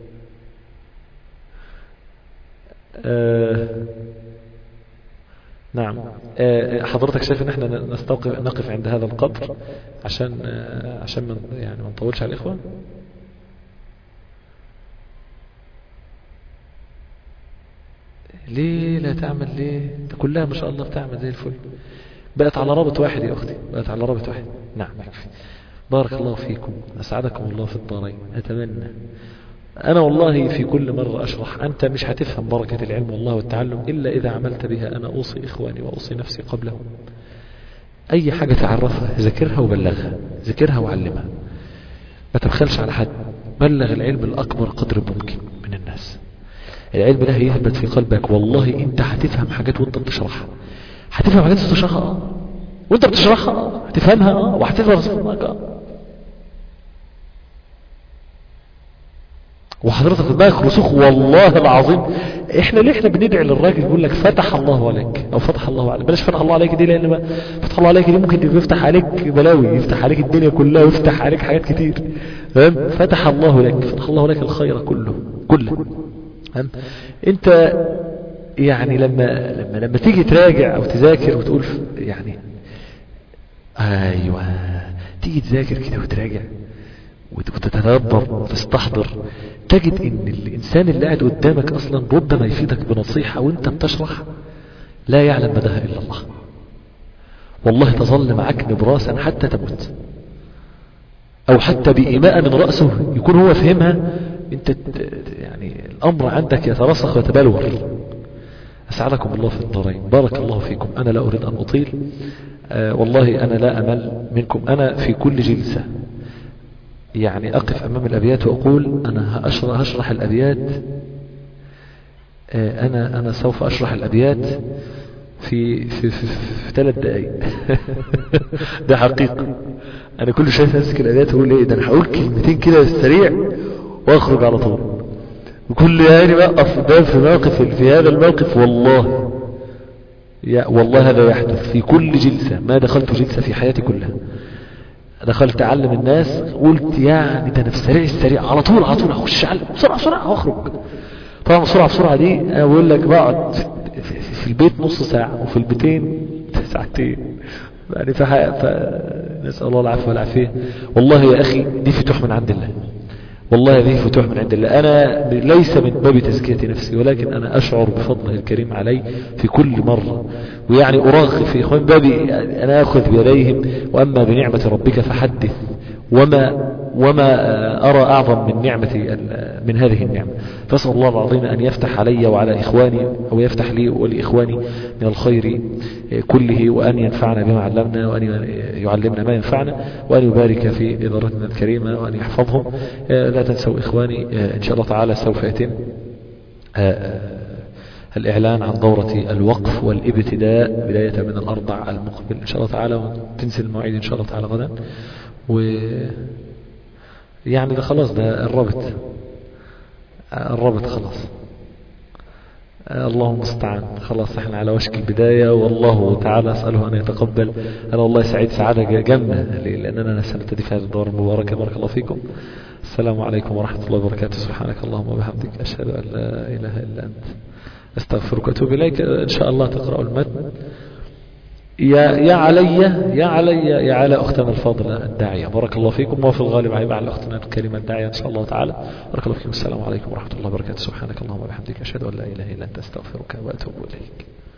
نعم. حضرتك شايف ان احنا نقف عند هذا القدر عشان ما نطولش على الإخوة. ليه لا تعمل؟ ليه انت كلها ما شاء الله بتعمل زي الفل. بقت على رابط واحد يا أختي، بقت على رابط واحد. نعم يكفي. بارك الله فيكم، أسعدكم الله في الدارين. أتمنى أنا والله في كل مرة أشرح، أنت مش هتفهم بركة العلم والله والتعلم إلا إذا عملت بها. أنا أوصي إخواني وأوصي نفسي قبلهم، أي حاجة تعرفها ذكرها وبلغها، ذكرها وعلمها، ما تبخلش على حد. بلغ العلم الأكبر قدر ممكن من الناس. العلم ده يثبت في قلبك، والله أنت هتفهم حاجات وأنت بتشرحها، هتفهم حاجات بتشرحها وأنت بتشرحها، هتفهمها وهتفهم وحضرتك دماغك رسوخ. والله العظيم احنا بندعي للراجل يقول لك فتح الله عليك او فتح الله عليك. بلاش فتح الله عليك دي، لان ما فتح الله عليك دي ممكن يفتح عليك بلاوي، يفتح عليك الدنيا كلها ويفتح عليك حاجات كتير. فاهم؟ فتح الله لك، فتح الله لك الخير كله. فاهم؟ انت يعني لما تيجي تراجع او تذاكر وتقول يعني ايوه، تيجي تذاكر كده وتراجع وتتدبر وتستحضر، تجد ان الانسان اللي قاعد قدامك اصلا ربما يفيدك بنصيحة وانت بتشرح لا يعلم مداها الا الله. والله تظل معك نبراسا حتى تموت، او حتى بإيماء من رأسه يكون هو فهمها، انت يعني الامر عندك يترسخ ويتبلور. اسعدكم الله في الدارين، بارك الله فيكم. انا لا اريد ان اطيل، والله انا لا امل منكم. انا في كل جلسة يعني أقف أمام الأبيات وأقول أنا هشرح الأبيات، أنا سوف أشرح الأبيات في 3 دقائق. ده حقيقة. أنا كل شوية أمسك الأبيات وأقول إيه ده، أنا هقول كلمتين كده سريع وأخرج على طول. وكل يعني بقف ده في موقف، في هذا الموقف والله والله هذا يحدث في كل جلسة. ما دخلت جلسة في حياتي كلها دخلت أعلم الناس قلت يعني ده أنا في السريع على طول أخش أعلم بسرعة وأخرج. طبعا بسرعة دي أنا بقول لك بقعد في البيت نص ساعة وفي البيتين ساعتين يعني. نسأل الله العفو والعافية. والله يا أخي دي فتوح من عند الله، والله هذه فتوح من عند الله. أنا ليس من باب تزكية نفسي، ولكن أنا أشعر بفضله الكريم علي في كل مرة، ويعني أراغب في إخوان بابي أنا أخذ بيديهم. وأما بنعمة ربك فحدث، وما أرى أعظم من نعمة من هذه النعمة. فأسأل الله العظيم أن يفتح علي وعلى إخواني، أو يفتح لي ولإخواني من الخير كله، وأن ينفعنا بما علمنا، وأن يعلمنا ما ينفعنا، وأن يبارك في إدارتنا الكريمة، وأن يحفظهم. لا تنسوا إخواني إن شاء الله تعالى سوف يتم الإعلان عن دورة الوقف والابتداء بداية من الأربع المقبل إن شاء الله تعالى، وتنزل المواعيد إن شاء الله تعالى غدا. يعني ده خلاص، ده الرابط خلاص. اللهم المستعان. خلاص احنا على وشك البداية، والله تعالى أسأله أن يتقبل. أنا والله سعيد سعادة جمة لأننا سنبتدي في هذه الدورة المباركة. بارك الله فيكم. السلام عليكم ورحمة الله وبركاته. سبحانك اللهم وبحمدك، أشهد أن لا إله إلا أنت، أستغفرك وأتوب إليك. إن شاء الله تقرأ المتن. يا على أختنا الفاضلة الداعية. بارك الله فيكم. وفي الغالب هيبقى على أختنا الكريمة الداعية إن شاء الله تعالى. بارك الله فيكم. السلام عليكم ورحمة الله وبركاته. سبحانك اللهم وبحمدك، أشهد أن لا إله إلا أنت، أستغفرك وأتوب إليك.